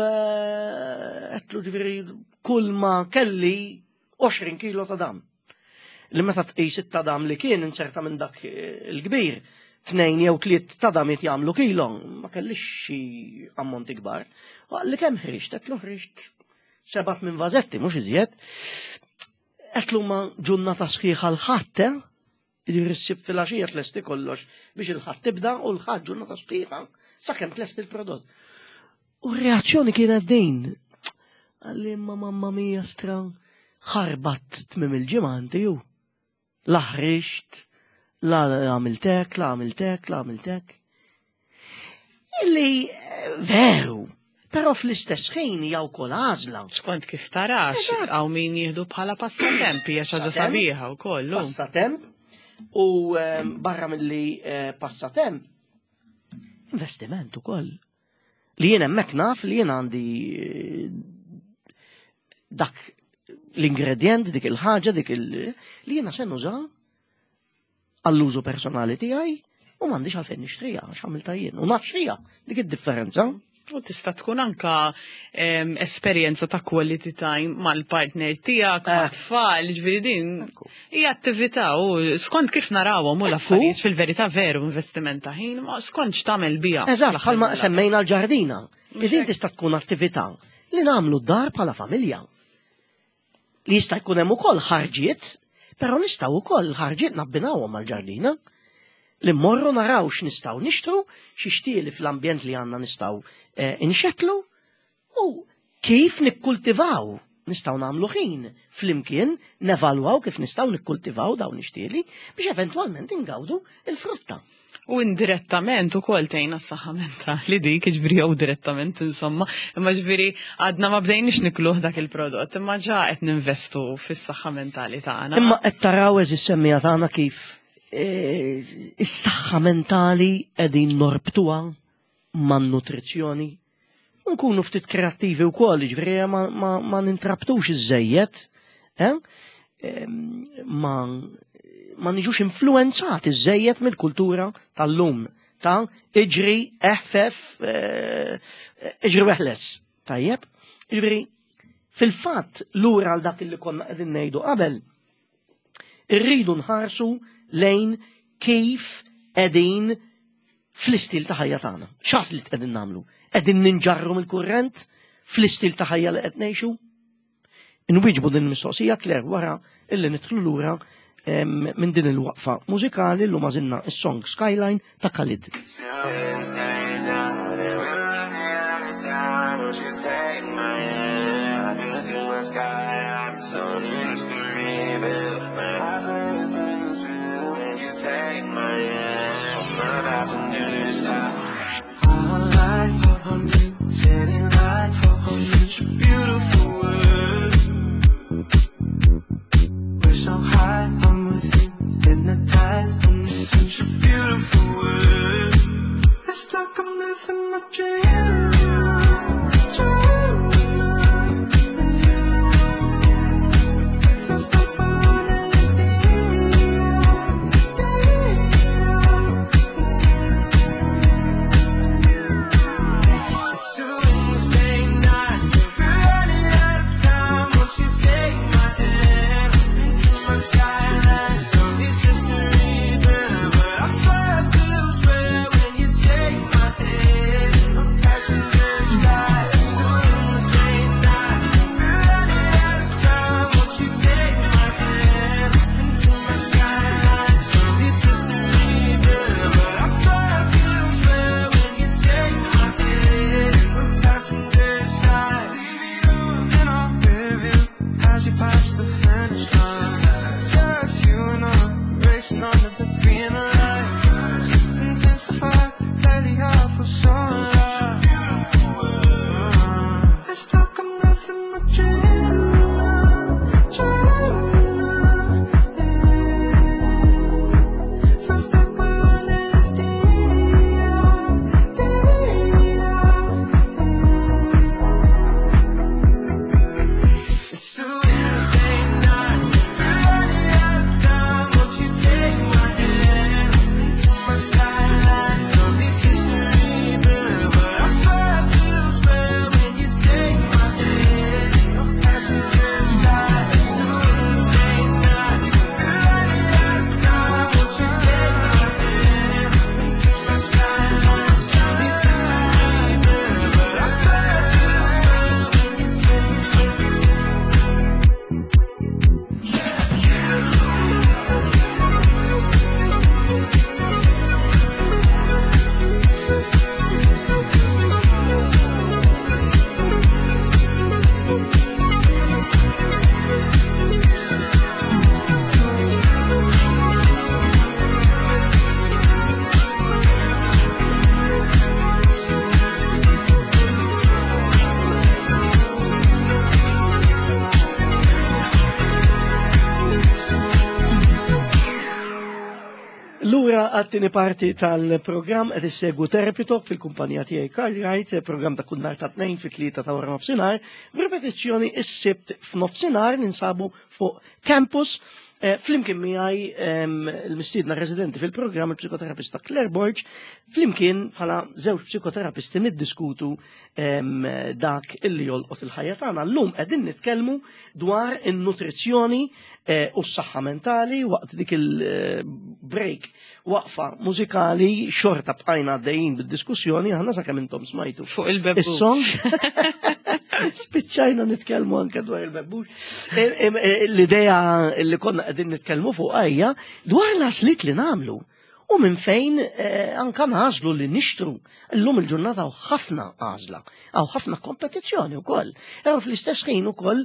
Speaker 1: għetlu ġifieri kull ma kelli għoxrin kilo ta' dam. Li meta tqis it-tadam li kien inserta minn dak il-kbir, tnejn jew tliet tadamiet jagħmlu kilo, ma kellix xi ammonti kbar. Li kemm ħriġt, qedlu ħriġt sebat minn vażetti mhux iżjed. Qedlu ma ġurnata sħiħa l-ħadd, jiġifieri ssib fil-għaxija tlesti kollox biex il-ħadd tibda u l-ħadd ġurnata sħiħa sakemm tlesti l-prodott. U r-reazzjoni kienet din. Għalli imma mamma mija stran ħarbat tmiem il-ġimgħa ju. La ħriġt, la għamiltek, la għamiltek, la għamiltek. Illi veru, Però fl-istess ħin hija wkoll għażla.
Speaker 2: Skont kif tarax, għaw min jieħdu bħala passatemp, hija xaġa sabiħa wkoll.
Speaker 1: Passatemp u barra milli passatemp investiment ukoll. Li jien hemmhekk naf li jien għandi dak l-ingredient, dik il-ħaġa, dik il- li jiena se nuża għall-użu personali tiegħi u m'għandix għalfejn nixtrija għax għamilta jien. U naf x'hija dik id-differenza.
Speaker 2: U tista' tkun anka esperjenza ta' quality time mal-partner tiegħek, mat-tfal, ġifieri din hija attività u skont kif narawhom u l-affarijiet fil-verità veru investiment ta' ħin, ma skont x'tagħmel biha.
Speaker 1: Eżatt, bħalma semmejna l-ġardina. Din tista' tkun attività li nagħmlu d-dar bħala familja. Li jista' jkun hemm ukoll ħarġiet, però nistgħu wkoll ħarġiet nabbinawhom mal-ġardina. Li mmorru naraw x'nistgħu nixtru, xi xtieli fl-ambjent li għandna nistgħu inxekklu u kif nikkultivaw nistgħu nagħmlu ħin flimkien nevalwaw kif nistgħu nikkultivaw dawn ix-xtieli biex eventwalment ingawdu il-frutta.
Speaker 2: U indirettament ukoll tgħinna s-saħħa mentali dik, ġifieri jew direttament insomma, imma ġifieri għadna ma bdejniex nikluh dak il-prodott, imma ġa qed ninvestu fis-saħħa mentali tagħna.
Speaker 1: Imma qed taraw eżis semmija tagħna kif is-saħħa mentali qegħdin norbtuha man-nutrizzjoni. Nkunu ftit kreattivi wkoll, ġifieri ma nintrabtux iż-żejjed, ma ma niġux influenzati iż-żejjed mill-kultura tal-lum ta' iġri eħfef iġri weħles. Tajjeb? Ġifieri fil-fatt lura għal dak li konna qegħdin ngħidu qabel, irridu nħarsu lejn kif qegħdin fl-istil ta' ħajja tagħna. X'għas li qegħdin nagħmlu? Qegħdin ninġarru mill-kurrent fl-istil ta' ħajja li qed ngħixu? Inwieġbu din il-mistoqsija Kler wara illi nidħlu lura minn din il-waqfa mużikali l-lum għażilna is-song Skyline ta' Khalid.
Speaker 3: Setting light for such a beautiful world. We're so high, I'm with you, hypnotized in such a beautiful world. It's like I'm living a dream. It's doing this
Speaker 1: għattini parti tal-program qed issegwu Therapy Talk fil-kumpanija tiegħi Carrite, program ta' kull nhar ta' tnejn fit-tlieta ta' wara nofsinhar, b'repetizzjoni is-sibt f'nofsinhar ninsabu fuq campus. Eh, flimkien miegħi il-mistiedna residenti fil-programm il-psikoterapista Claire Borg, flimkien bħala żewġ psikoterapisti niddiskutu dak illi jolqot il-ħajja tagħna. Llum qegħdin nitkellmu dwar in-nutrizzjoni u s-saħħa mentali waqt dik il-break waqfa mużikali xorta bqajna għaddejjin bid-diskussjoni aħna sakemm intom smajtu.
Speaker 2: Fuq il-bebbux.
Speaker 1: Is-song spiċċajna nitkellmu anke dwar il-bebbux. L-idea li konna qegħdin nitkellmu fuq hija dwar l-għażliet li nagħmlu u minn fejn anke nażlu li nixtru. Illum il-ġurnata hawn ħafna għażla, hawn ħafna kompetizzjoni wkoll. Però fl-istess ħin ukoll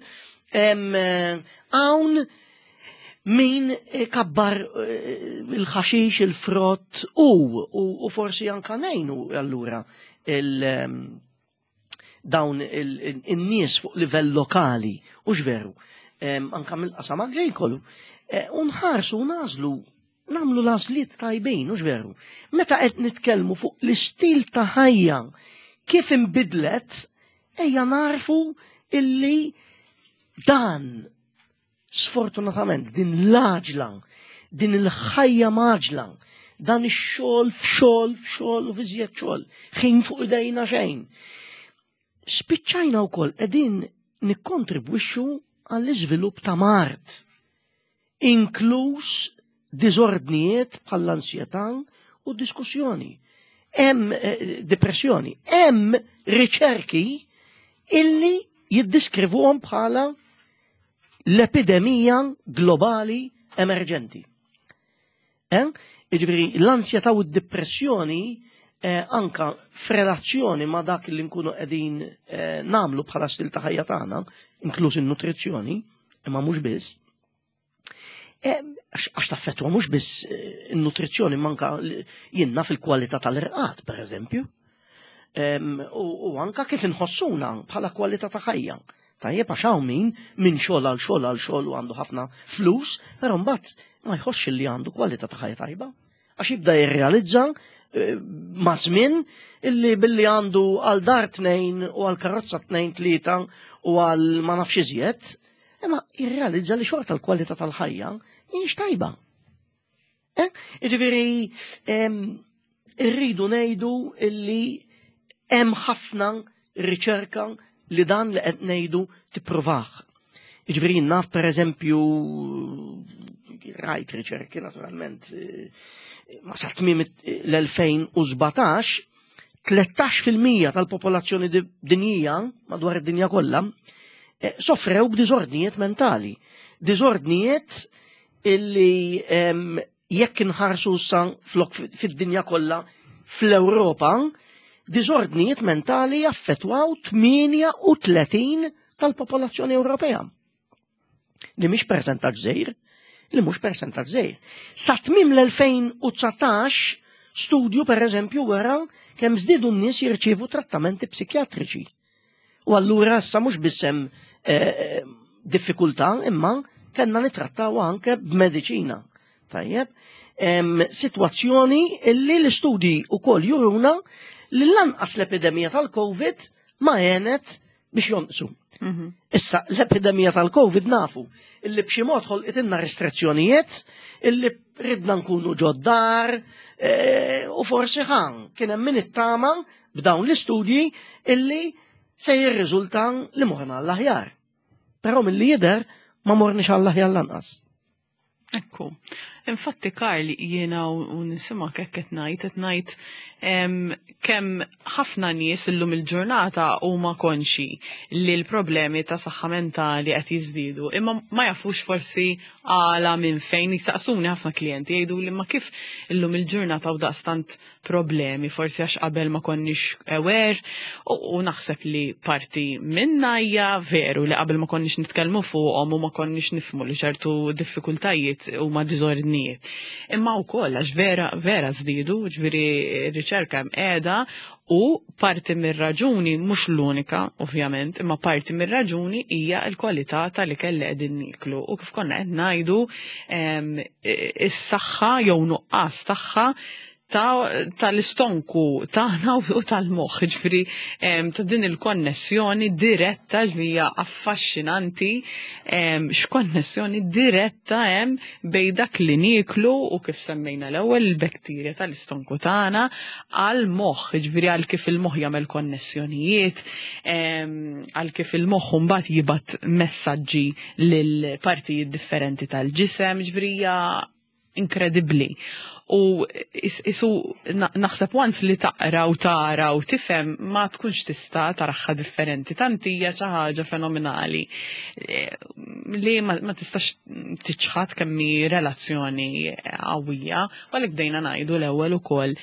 Speaker 1: hawn min kabbar il-ħaxix, il-frott u forsi anke ngħinu allura il- dawn il-nies fuq livell lokali, u xveru, anka mill-qasam agrikolu, unħarsu u nażlu, namlu l-għażliet tajbin, u xveru. Meta qed nitkellmu fuq l-istil ta' ħajja kif inbidlet, ejja narfu illi dan sfortunatament din l-aġla, din il-ħajja maġla, dan ix-xogħol f'xogħol f'xogħol u f'iżjed xogħol, ħin fuq idejna xejn. Spiċċajna wkoll qegħdin nikkontribwixxu għall-iżvilupp ta' mart, inkluż diżordnijiet bħall-ansjetà u diskussjoni. Hemm depressjoni, hemm riċerki illi jiddiskrivuhom bħala l-epidemija globali emerġenti. Jiġifieri l-ansjetà u d-depressjoni Eh, anka f'relazzjoni ma' dak li nkunu qegħdin eh, namlu bħala stil ta' ħajja tagħna, inkluż in-nutrizzjoni, imma mhux biss. Għax eh, taffettwa mhux biss eh, in-nutrizzjoni manka jienna fil-kwalità tal-irqad, pereżempju, ehm, u, u anka kif inħossuna bħala kwalità ta' ħajja. Tajjeb għax hawn min minn xogħol għal xogħol għal xogħol u għandu ħafna flus, però mbagħad ma jħossx li għandu kwalità ta' ħajja tajba. Għax jibda jirrealizza ma' żmien illi billi għandu għal dar tnejn u għal karozza tnejn tlieta u għal ma nafx iżjed, imma jirrealizza li xorta l-kwalità tal-ħajja mhijiex tajba. Jiġifieri irridu ngħidu illi hemm ħafna riċerka li dan li qed ngħidu tippruvaħ. Jiġifieri naf pereżempju rajt riċerki naturalment ma sa tmiem l-elfejn u żbatax, tlettax fil-mija tal-popolazzjoni dinjija madwar id-dinja kollha sofrew b'diżordnijiet mentali. Diżordnijiet illi jekk inħarsu sa fid-dinja kollha fl-Ewropa, diżordnijiet mentali affettwaw tminja u tletin tal-popolazzjoni Ewropea. Li mhix percentaġġ żgħir, li mhux percentaġġ żgħir. Sa tmiem l-elfejn u tsatax studju pereżempju wara kemm żdiedu n-nies jirċievu trattamenti psikjatriċi. U allura issa mhux biss hemm eh, diffikultà imma kellna nittrattaw anke b'mediċina. Tajjeb, sitwazzjoni illi l-istudji wkoll juruna li lanqas l-epidemija tal-Covid ma għenet biex jonqsu. Issa l-epidemija tal-Covid nafu illi b'xi mod ħolqitilna restrizzjonijiet illi ridna nkunu ġoddar u forsi ħan kien hemm min ittama b'dawn l-istudji illi se jirriżulta li morna għall-aħjar. Però milli jidher ma morniex għall-aħjar lanqas.
Speaker 2: Ekku. Infatti Karli jiena u nisimgħek hekk qed ngħid qed ngħid kemm ħafna nies illum il-ġurnata huma konxi li l-problemi ta' saħħa mentali qed jiżdiedu, imma ma jafux forsi għala minn fejn jistaqsuni ħafna klijenti jgħidu li ma kif illum il-ġurnata u daqstant problemi forsi għax qabel ma konniex aware u naħseb li parti minna hija veru li qabel ma konniex nitkellmu fuqhom u ma konniex nifhmu li ċertu diffikultajiet huma diżordni bniet. Imma wkoll għax vera vera żdiedu, ġifieri r-riċerka hemm qiegħda u parti mir-raġuni mhux l-unika, ovvjament, imma parti mir-raġuni hija l-kwalità tal-ikel li qegħdin niklu. U kif konna qed ngħidu is-saħħa jew nuqqas tagħha tal-istonku tagħna u tal-moħħ, ġifieri ta' din il-konnessjoni diretta li hija affaxxinanti, x'konnessjoni diretta hemm bejn dak li nieklu u kif semmejna l-ewwel il-bakterja tal-istonku tagħna għal moħħ, ġifieri għal kif il-moħħ jagħmel konnessjonijiet, għal kif il-moħħ mbagħad jibgħat messaġġi lil partijiet differenti tal-ġisem, ġifieri hija inkredibbli. U isu naħseb once li taqra u tara u tifhem ma tkunx tista' taraħħa differenti. Tant hija xi ħaġa fenomenali li ma tistax tiċħad kemm hi relazzjoni qawwija, u għalhekk bdejna ngħidu l-ewwel ukoll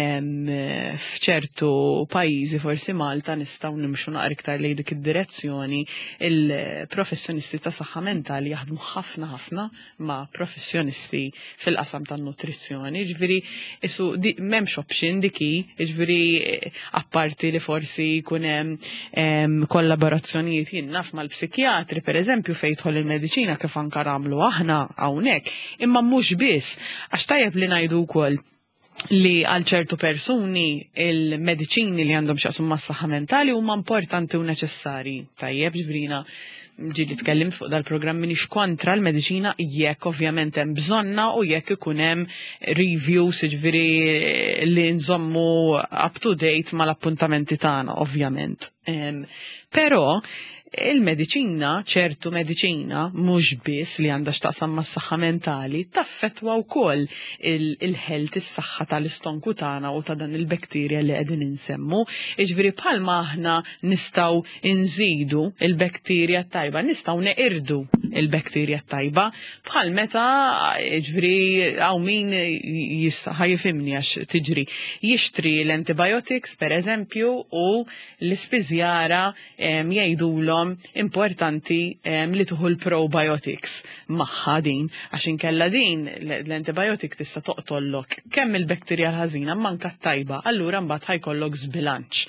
Speaker 2: f'ċertu pajjiżi forsi Malta nistgħu nimxu naqra iktar lejn dik id-direzzjoni. Il-professjonisti ta' saħħa mentali jaħdmu ħafna ħafna ma' professjonisti fil-qasam tan-nutrizzjoni. Ġifieri isu m'hemmx option diki, ġifieri apparti li forsi jkun hemm kollaborazzjonijiet jien naf mal-psikjatri pereżempju fejn jidħol il-mediċina kif anke nagħmlu aħna hawnhekk, imma mhux biss għax tajjeb li ngħidu wkoll li għal ċertu persuni il-mediċini li għandhom x'jaqsmu mas-saħħa mentali huma importanti u neċessarji. Tajjeb ġifieri ġili tkellimt fuq dal-programm minix kontra l-mediċina jekk ovvjament hemm bżonna u jekk ikun hemm reviews ġifieri li nżommu up to date mal-appuntamenti tagħna ovvjament. Però il-mediċina, ċertu mediċina, mhux biss li għandha x'taqsam mas-saħħa mentali, taffettwa wkoll il-ħelt is-saħħa tal-istonku tagħna u ta' dan il-bakterja li qegħdin insemmu. Jiġifieri bħalma aħna nistgħu nżidu il-bakterja tajba, nistgħu neqirdu il-bakterja tajba, bħal meta jiġifieri hawn min ħajfimni għax tiġri jixtri l-antibiotics pereżempju u l-ispiżjara jgħidulhom importanti li tuħu l-probiotics magħha din, għax inkella din l-antibiotic tista' toqtollok kemm il-bakterja l-ħażina manka tajba, allura mbagħad ħajkollok żbilanċ.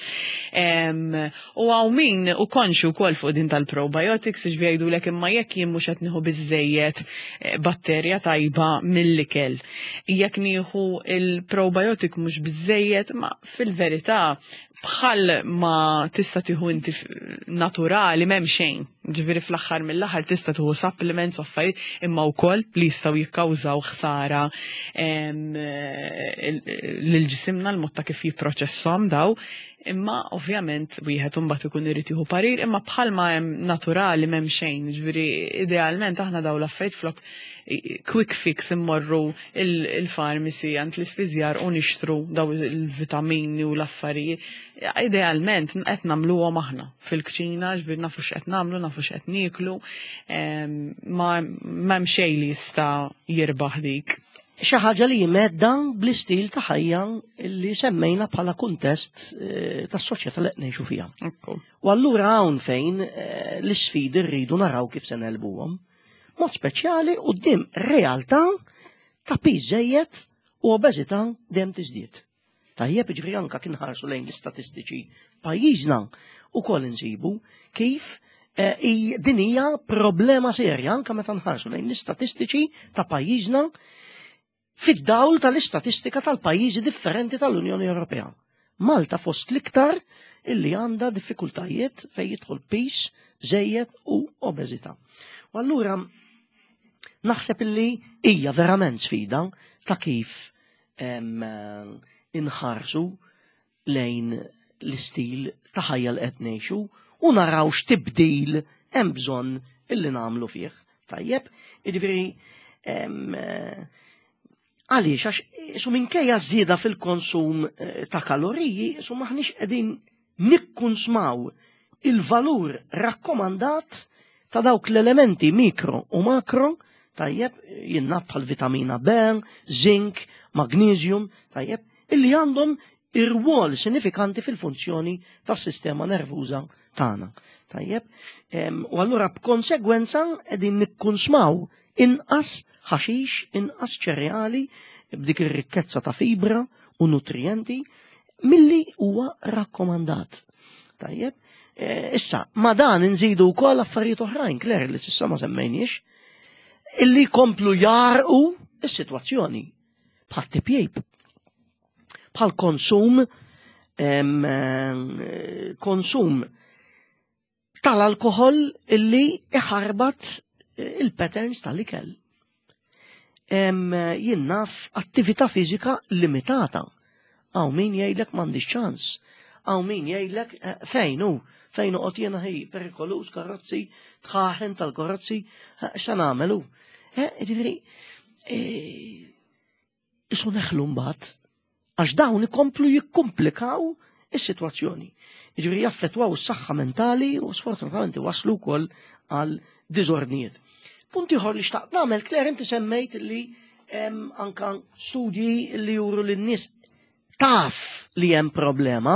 Speaker 2: U hawn min u konxu wkoll fuq din tal-probiotics jiġri jgħidulek imma jekk jien mhux qed nieħu biżżejjed batterja tajba mill-ikel. Jekk nieħu il-probiotic mhux biżżejjed, ma fil-verità bħal ma tista' tieħu inti naturali m'hemm xejn. Ġifieri fl-aħħar mill-aħħar tista' tieħu supplements u affarijiet imma wkoll li jistgħu jikkawżaw ħsara lil ġisimna l-mod ta' kif jipproċesshom daw. Imma ovvjament wieħed imbagħad ikun irid jieħu parir, imma bħalma hemm naturali m'hemm xejn. Ġifieri idealment aħna daw l-affarijiet flok quick fix immorru il-farmasi għand l-ispiżjar u nixtru daw il-vitamini u l-affarijiet. Idealment qed nagħmluhom aħna fil-kċina, ġifieri nafu x'qed nagħmlu, nafu x'qed nieklu, ma m'hemm xejn li jista' jirbaħ dik.
Speaker 1: Xi ħaġa li jmedda bl-istil ta' ħajja li semmejna bħala kuntest tas-soċjetà li qed ngħixu fiha. U allura hawn fejn l-isfidi rridu naraw kif se nelbuhom. Mod speċjali quddiem realtà ta' piż żejjed u obeżità dejjem tiżdied. Tajjeb jiġri anke kien ħarsu lejn l-istatistiċi pajjiżna wkoll insibu kif din hija problema serja anke meta nħarsu lejn l-istatistiċi ta' pajjiżna fid-dawl tal-istatistika tal-pajjiżi differenti tal-Unjoni Ewropea. Malta fost l-iktar illi għandha diffikultajiet fejn jidħol piż żejjed u obeżità. U allura naħseb illi hija verament sfida ta' kif inħarsu lejn l-istil ta' ħajja li qed ngħixu u naraw x'tibdil hemm bżonn illi nagħmlu fih. Tajjeb, jiġifieri għaliex għax su minkejja żieda fil-konsum ta' kaloriji, su maħniex qegħdin nikkonsmaw il-valur rakkomandat ta' dawk l-elementi mikro u makro, tajjeb, jinnab bħal vitamina B, zink, magnesium, tajjeb, illi għandhom ir-rwol sinifikanti fil-funzjoni tas-sistema nervuża tagħna. Tajjeb, u allura b'konsegwenza qegħdin nikkonsmaw inqas ħaxix, inqas ċereali b'dik ir-rikkezza ta' fibra u nutrijenti milli huwa rakkomandat. Tajjeb, issa ma dan inżidu wkoll affarijiet oħrajn Kler li s'issa ma semmejniex illi komplu jarqu is-sitwazzjoni bħal tipjejb, bħal konsum konsum tal-alkohol illi iħarbat il-patterns tal-ikel. Jinnaf attività fiżika limitata. Għaw min jgħidlek m'għandix ċans. Għaw min jgħidlek fejn hu, fejn uqgħod jiena ħej perikolus karozzi, tħaħen tal-karozzi, x'sa nagħmelu. Ġifieri isu neħlu mbagħad għax dawn ikomplu jikkumplikaw is-sitwazzjoni. Ġifieri jaffettwaw is-saħħa mentali u sfortunatament waslu wkoll għal diżordnijiet. Punt ieħor li xtaqt nagħmel, Kler, inti semmejt li hemm anke studji li juru lin-nies taf li hemm problema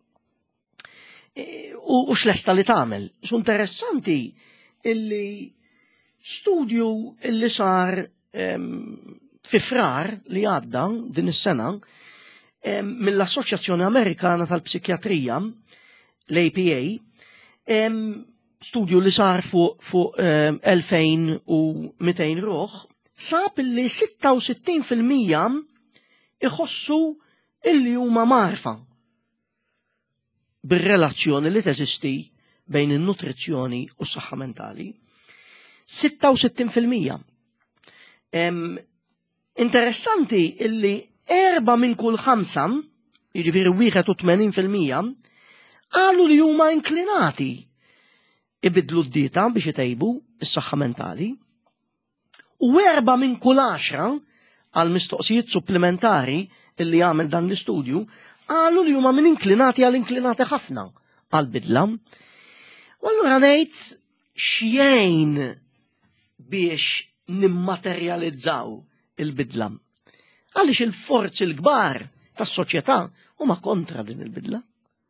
Speaker 1: u x'lesta li tagħmel. Su interessanti illi studju illi sar fi frar li għadda din is-sena mill-Assoċjazzjoni Amerikana tal-Psikjatrija, l-A P A, studju li sar fuq fu, um, elfejn u mitejn ruħ, sab li sitta u sittin fil-mija iħossu illi huma marfa bir-relazzjoni li teżisti bejn in-nutrizzjoni u s-saħħa mentali. sitta u sittin fil-mija. Um, interessanti illi erba minn kull ħamsa, jiġifieri wieħed u tmenin fil-mija, qalu li huma inklinati ibidlu d-dieta biex itejbu is-saħħa mentali u erba minn kull għaxra għal mistoqsijiet supplementari illi għamel dan l-istudju qalu li huma minn inklinati għal inklinati ħafna għal bidla. U allura ngħid x'jgħin biex nimmaterjalizzaw il-bidla. Għaliex il-forzi l-kbar tas-soċjetà huma kontra din il-bidla.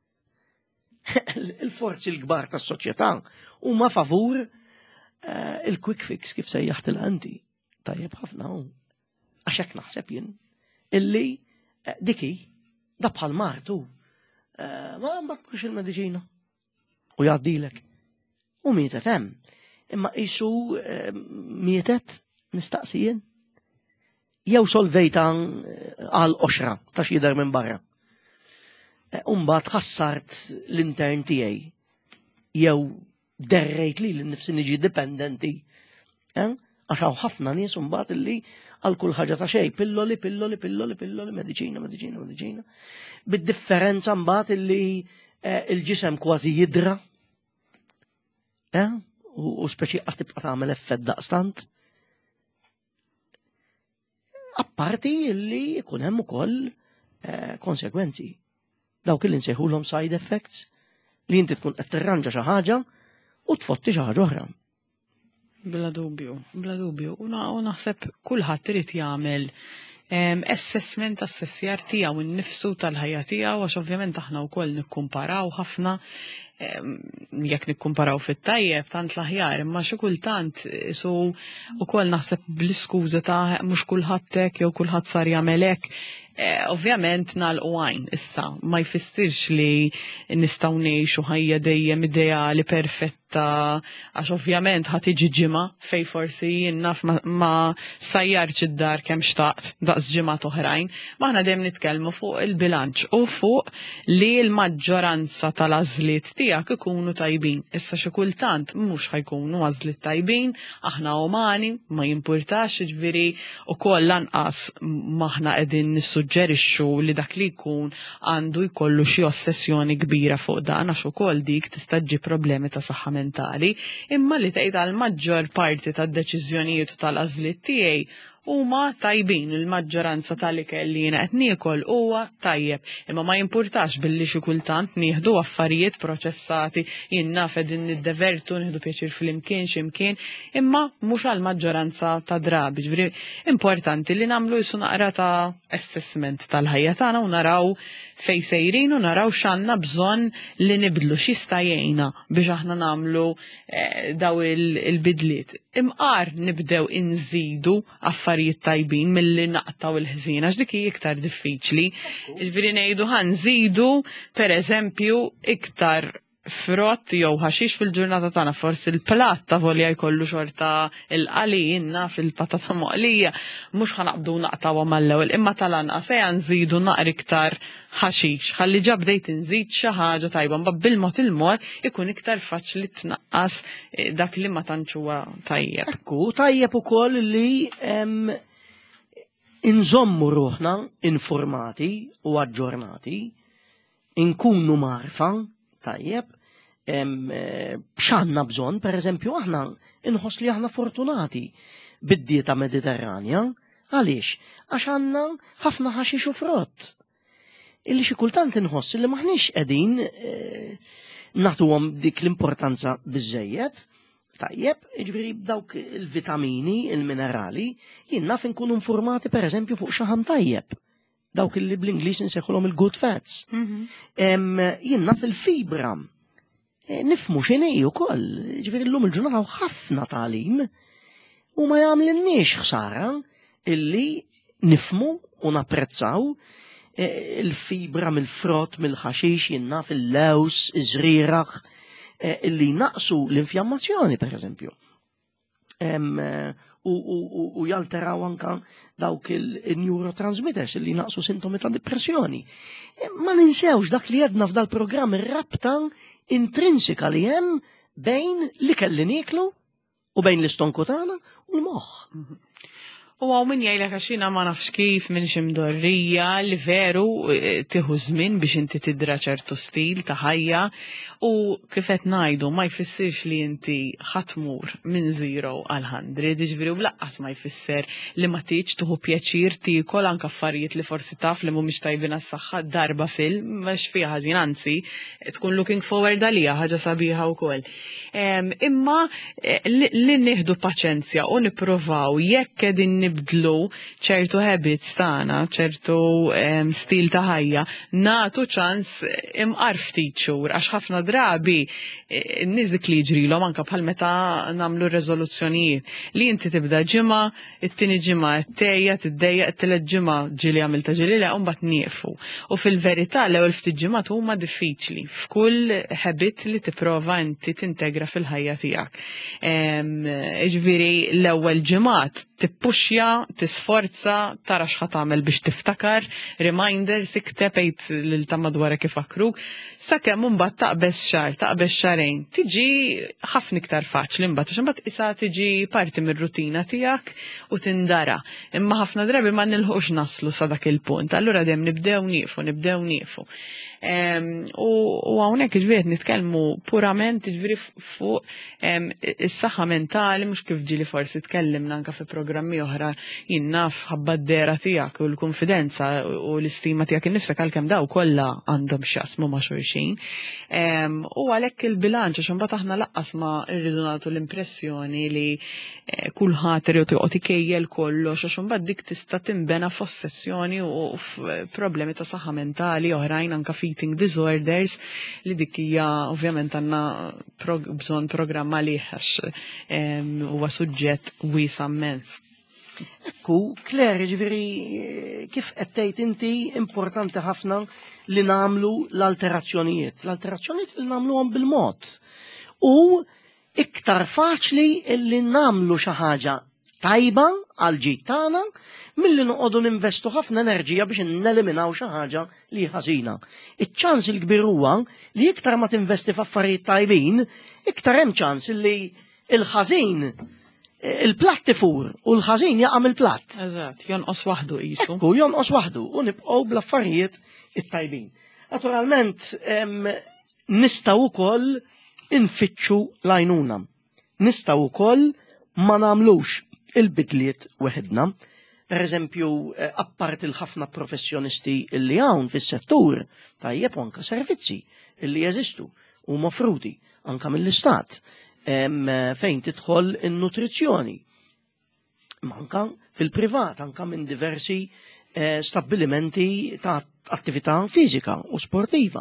Speaker 1: Il-forzi l-kbar tas-soċjetà huma favur uh, il-quick fix kif sejjaħt il-anti. Tajjeb ħafna hu. Għax hekk naħseb jien illi uh, diki da bħal martu uh, ma mbakkux il-mediċina u jgħaddilek. U mietet hemm. Imma qisu uh, mietet nistaqsijien. Jew solvejta għal oxra ta' xider minn barra. Umbat ħassart l-intern tiegħi. Jew derrejt li l-nifsi niġi dipendenti. Għax hawn ħafna nies umbat illi għal kull ħaġa ta' xejn, pilloli, pilloli, pilloli, pilloli, mediċina, mediċina, mediċina. Bid-differenza mbagħad illi il-ġisem kważi jidra. U speċi qas tibqa' tagħmel effett daqstant. Apparti illi jkun hemm ukoll konsegwenzi. Dawk illi nsejħulhom side effects li inti tkun qed tirranġa xi ħaġa u tfotti xi ħaġa oħra.
Speaker 2: Bla dubju, bla dubju. U naħseb kulħadd irid jagħmel assessment assessjar tiegħu innifsu tal-ħajja tiegħu għax ovvjament aħna wkoll nikkumparaw ħafna jekk nikkumparaw fit-tajjeb tant l-aħjar, imma xi kultant isu wkoll naħseb bl-iskuża ta' mhux kulħadd hekk jew kulħadd sar jagħmel hekk. Ovvjament nagħlqu għajn issa ma jfissirx li nistgħu ngħixu ħajja dejjem ideali perfetta għax ovvjament ħadd tiġi ġimgħa fejn forsi jien naf ma sajjarx id-dar kemm xtaqt daqs ġimgħat oħrajn, ma aħna dejjem nitkellmu fuq il-bilanċ u fuq li l-maġġoranza tal-għażliet tiegħek ikunu tajbin. Issa xi kultant mhux ħajkunu għażliet tajbin, aħna umani ma jimpurtax, jiġifieri ukoll lanqas maħna qegħdin nissu ġerixxu li dak li jkun għandu jkollu xi ossessjoni kbira fuq dan għax ukoll dik tista' ġġib problemi ta' saħħa mentali, imma li tgħid għall maġġor parti tad-deċiżjonijiet tal-għażliet tiegħi huma tajbin, il-maġġoranza tal-ikel li jiena qed niekol huwa tajjeb, imma ma jimpurtax billi xi kultant nieħdu affarijiet proċessati, jien naf qegħdin niddevertu nieħdu pjaċir flimkien x'imkien, imma mhux għall maġġoranza ta' drabi. Ġifieri importanti li nagħmlu jisu naqra ta' assessment tal-ħajja tagħna u naraw fejn sejrin u naraw x'għandna bżonn li nibdlu x'jista' jgħinna biex aħna nagħmlu eh, daw il-bidliet. Imqar nibdew inżidu affarijiet tajbin milli naqtaw il-ħżien għax dik hi iktar diffiċli. Ġifieri ngħidu ħanżidu pereżempju iktar frott jew ħaxix fil-ġurnata tagħna, forsi l-platt ta' volja jkollu xorta il-qalina fil-patata moqlija, mhux ħanaqbdu naqtawha mal-ewwel, imma tal-anqas se nżidu naqra iktar ħaxix, ħalli ġa bdejt inżid xi ħaġa tajba, mbagħad bil-mod il-mod ikun iktar faċli tnaqqas dak li ma tantx huwa tajjeb.
Speaker 1: Ekku, tajjeb ukoll li inżommu ruħna informati u aġġornati, inkunu marfa tajjeb, b'x'għandna bżonn, pereżempju aħna inħoss li aħna fortunati bid-dieta mediterranja, għaliex? Għax għandna ħafna ħaxix u frott. Illi xi kultant inħoss li maħniex qegħdin nagħtuhom dik l-importanza biżżejjed, tajjeb, jiġifieri b'dawk il-vitamini, il-minerali, jien naf inkunu informati pereżempju fuq xaħam tajjeb. Dawk li bl-Ingliż insejħulhom il-good fats. Jien naf il-fibra. Nifmu x'inhi wkoll, ġifieri llum il-ġurnata ħafna tagħlim u ma jagħmlilniex ħsara illi nifmu u napprezzaw il-fibra mill-frott, mill-ħaxix, jien naf il-lews, iż-żrieraħ illi naqsu l-infjammazzjoni pereżempju. U jalteraw anka dawk il-neurotransmitters li naqsu sintomi ta' depressjoni. Ma ninsewx dak li jedna f'dal programm ir-rabta intrinsika li hemm bejn li kelli nieklu u bejn l-istonku tagħna u l-moħħ.
Speaker 2: U għaw min jgħajlek għaxina ma nafx kif minn ximdorrija li veru tiħu żmien biex inti tidra ċertu stil ta' ħajja u kifet najdu ma jfissirx li inti ħatmur minn zero għal hundred, ġviri u blaqqas ma jfisser li ma tiġ tuħu pjaċir tikol anka affarijiet li forsi taf li mhumiex tajbin għas-saħħa darba film, mhux fiha ħażin, anzi tkun looking forward għalija ħaġa sabiħa wkoll. Imma li nieħdu paċenzja u nipprovaw jekk qegħdin nibdlu ċertu habits tagħna, ċertu stil ta' ħajja, nagħtu ċans imqar ftit xhur għax ħafna drabi n-nies dik li jġrilhom anke bħal meta nagħmlu riżoluzzjonijiet li inti tibda ġimgħa, it-tieni ġimgħa ttejja tiddejjaq it-tielet ġimgħa ġieli għamilta ġieli le u mbagħad nieqfu. U fil-verità l-ewwel ftit ġimgħat huma diffiċli f'kull habit li tipprova inti tintegra fil-ħajja tiegħek. Ġifieri l-ewwel ġimgħat tippuxja, tisforza, tara x'ħat tagħmel biex tiftakar, reminders ikteb għid lil ta' madwarek ifakruk, sakemm imbagħad taqbeż xahar, taqbeż xahrejn, tiġi ħafna iktar faċli imbagħad għax imbagħad isa tiġi parti mir-rutina tiegħek u tindara. Imma ħafna drabi ma nilħux naslu sa dak il-punt, allura dejjem nibdew nieqfu, nibdew nieqfu. U hawnhekk ġifieri nitkellmu purament ġifieri fuq is-saħħa mentali mhux kif ġieli forsi tkellimna anke fi programmi oħra jien naf ħabba d-dera tiegħek u l-konfidenza u l-istima tiegħek innifsek għalkemm daw kollha għandhom x'jaqsmu ma' xulxin. U għalhekk il-bilanċ għax imbagħad aħna laqqas ma rridu nagħtu l-impressjoni li kulħadd irid joqgħod ikejjel kollox għax imbagħad dik tista' tinbena f'ossessjoni u f'problemi ta' saħħa mentali oħrajn anke eating disorders li dik hija ovvjament għandna bżonn programma li għax huwa suġġett wiesa' immens.
Speaker 1: Ekku, Claire, ġifieri kif qed tgħid inti importanti ħafna li nagħmlu l-alterazzjonijiet. L-alterazzjonijiet li nagħmluhom bil-mod. U iktar faċli li nagħmlu xi ħaġa tajba għal ġid tagħna milli noqogħdu ninvestu ħafna enerġija biex neliminaw xi ħaġa li ħażina. Iċ-ċans il-kbir huwa li iktar ma tinvesti f'affarijiet tajbin, iktar hemm ċans li il-ħażin il-platt ifur u l-ħażin jaqam il-platt.
Speaker 2: Eżatt, jonqos waħdu qisu.
Speaker 1: Ekku, jonqos waħdu u nibqgħu bl-affarijiet it-tajbin. Naturalment nistgħu wkoll infittxu l-għajnuna. Nistgħu wkoll ma nagħmlux il-bidliet weħedna, per eżempju, appart il-ħafna professjonisti illi hawn fis-settur, tajjeb anke servizzi illi jeżistu u mofruti anke mill-istat fejn tidħol in-nutrizzjoni. Manka fil-privat, anke minn diversi stabilimenti ta' attività fizika u sportiva.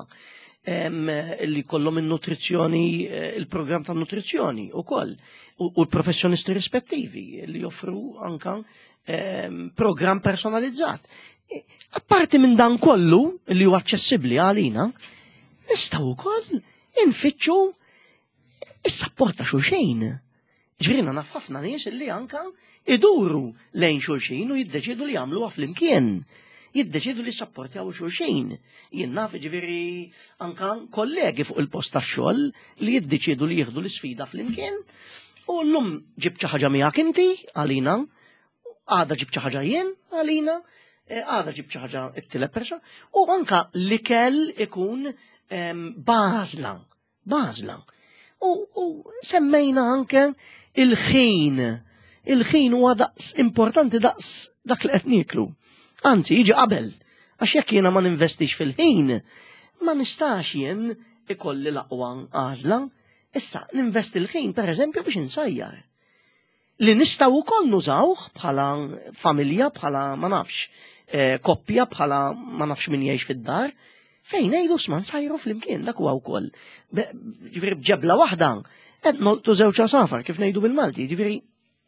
Speaker 1: Li kollhom il-nutrizzjoni, il-programm ta' nutrizzjoni u koll, u l-professjonisti rispettivi li joffru anka programm personalizzat. Apparti minn dan kollu li huwa aċċessibbli għalina, nistgħu wkoll infittxu is-sapport ta' xulxejn. Ġrina naf ħafna nies li anka iduru lejn xulxin u jiddeċidu li jagħmluha flimkien. Jiddeċidu li sapportjaw xulxin. Jien naf ġifieri anka kollegi fuq il-post tax-xogħol li jiddeċidu li jieħdu l-isfida flimkien u llum ġib xi ħaġa miegħek inti għalina, għada ġib xi ħaġa jien għalina, għada ġib xi ħaġa t-tielet persuna, u anka l-ikel ikun bażla, bażla. U semmejna anke il-ħin. Il-ħin huwa daqs importanti daqs dak li qed nieklu. Anzi, jiġi qabel, għax jekk jiena ma ninvestix fil-ħin, ma nistax jien ikolli l-aqwa għażla, issa ninvesti l-ħin pereżempju biex insajjar. Li nistgħu wkoll nużawh bħala familja, bħala ma nafx, koppja bħala ma nafx min jgħix fid-dar, fejn ngħidu sma nsajru flimkien dak huwa wkoll. Ġifieri b'ġebla waħda qed nolqtu żewġ safar kif ngħidu bil-Malti, ġifieri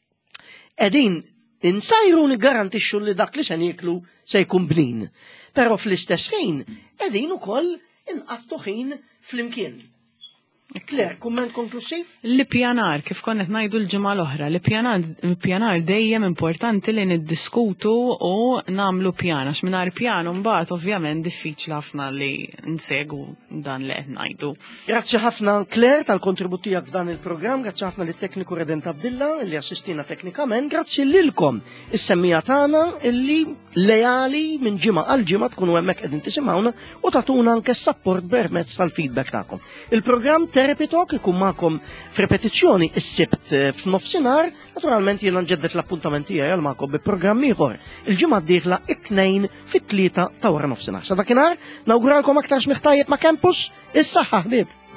Speaker 1: qegħdin insajru niggarantixxu li dak li se nieklu se jkun bnin. Però fl-istess ħin qegħdin ukoll inqattu ħin flimkien. Kler, kumment konklusiv?
Speaker 2: L-ippjanar, kif konnet ngħidu l-ġimgħa l-oħra, l-ippjanar dejjem importanti li niddiskutu u nagħmlu pjan, għax mingħajr pjan mbagħad ovvjament diffiċli ħafna li nsegu dan li qed ngħidu.
Speaker 1: Grazzi ħafna Kler tal-kontribut tiegħek f'dan il-programm, grazzi ħafna lit-tekniku Reden Abdilla li assistina teknikament, grazzi lilkom is-semmija tagħna illi lejali minn ġimgħa għal ġimgħa tkunu hemmhekk qegħdin tisimgħuna u tagħtuna anke s-support permezz tal-feedback tagħkom. Il-programm Therapy Talk ikun magħkom f'repetizzjoni is-sibt f'nofsinhar, naturalment jiena nġeddet l-appuntament tiegħi għal magħkom bi programm ieħor il-ġimgħa d-dieħla it-tnejn fit-tlieta ta' wara nofsinhar. Sa dakinhar nawguralkom aktar smiħ tajjeb ma' Campus, is-saħħa ħbieb.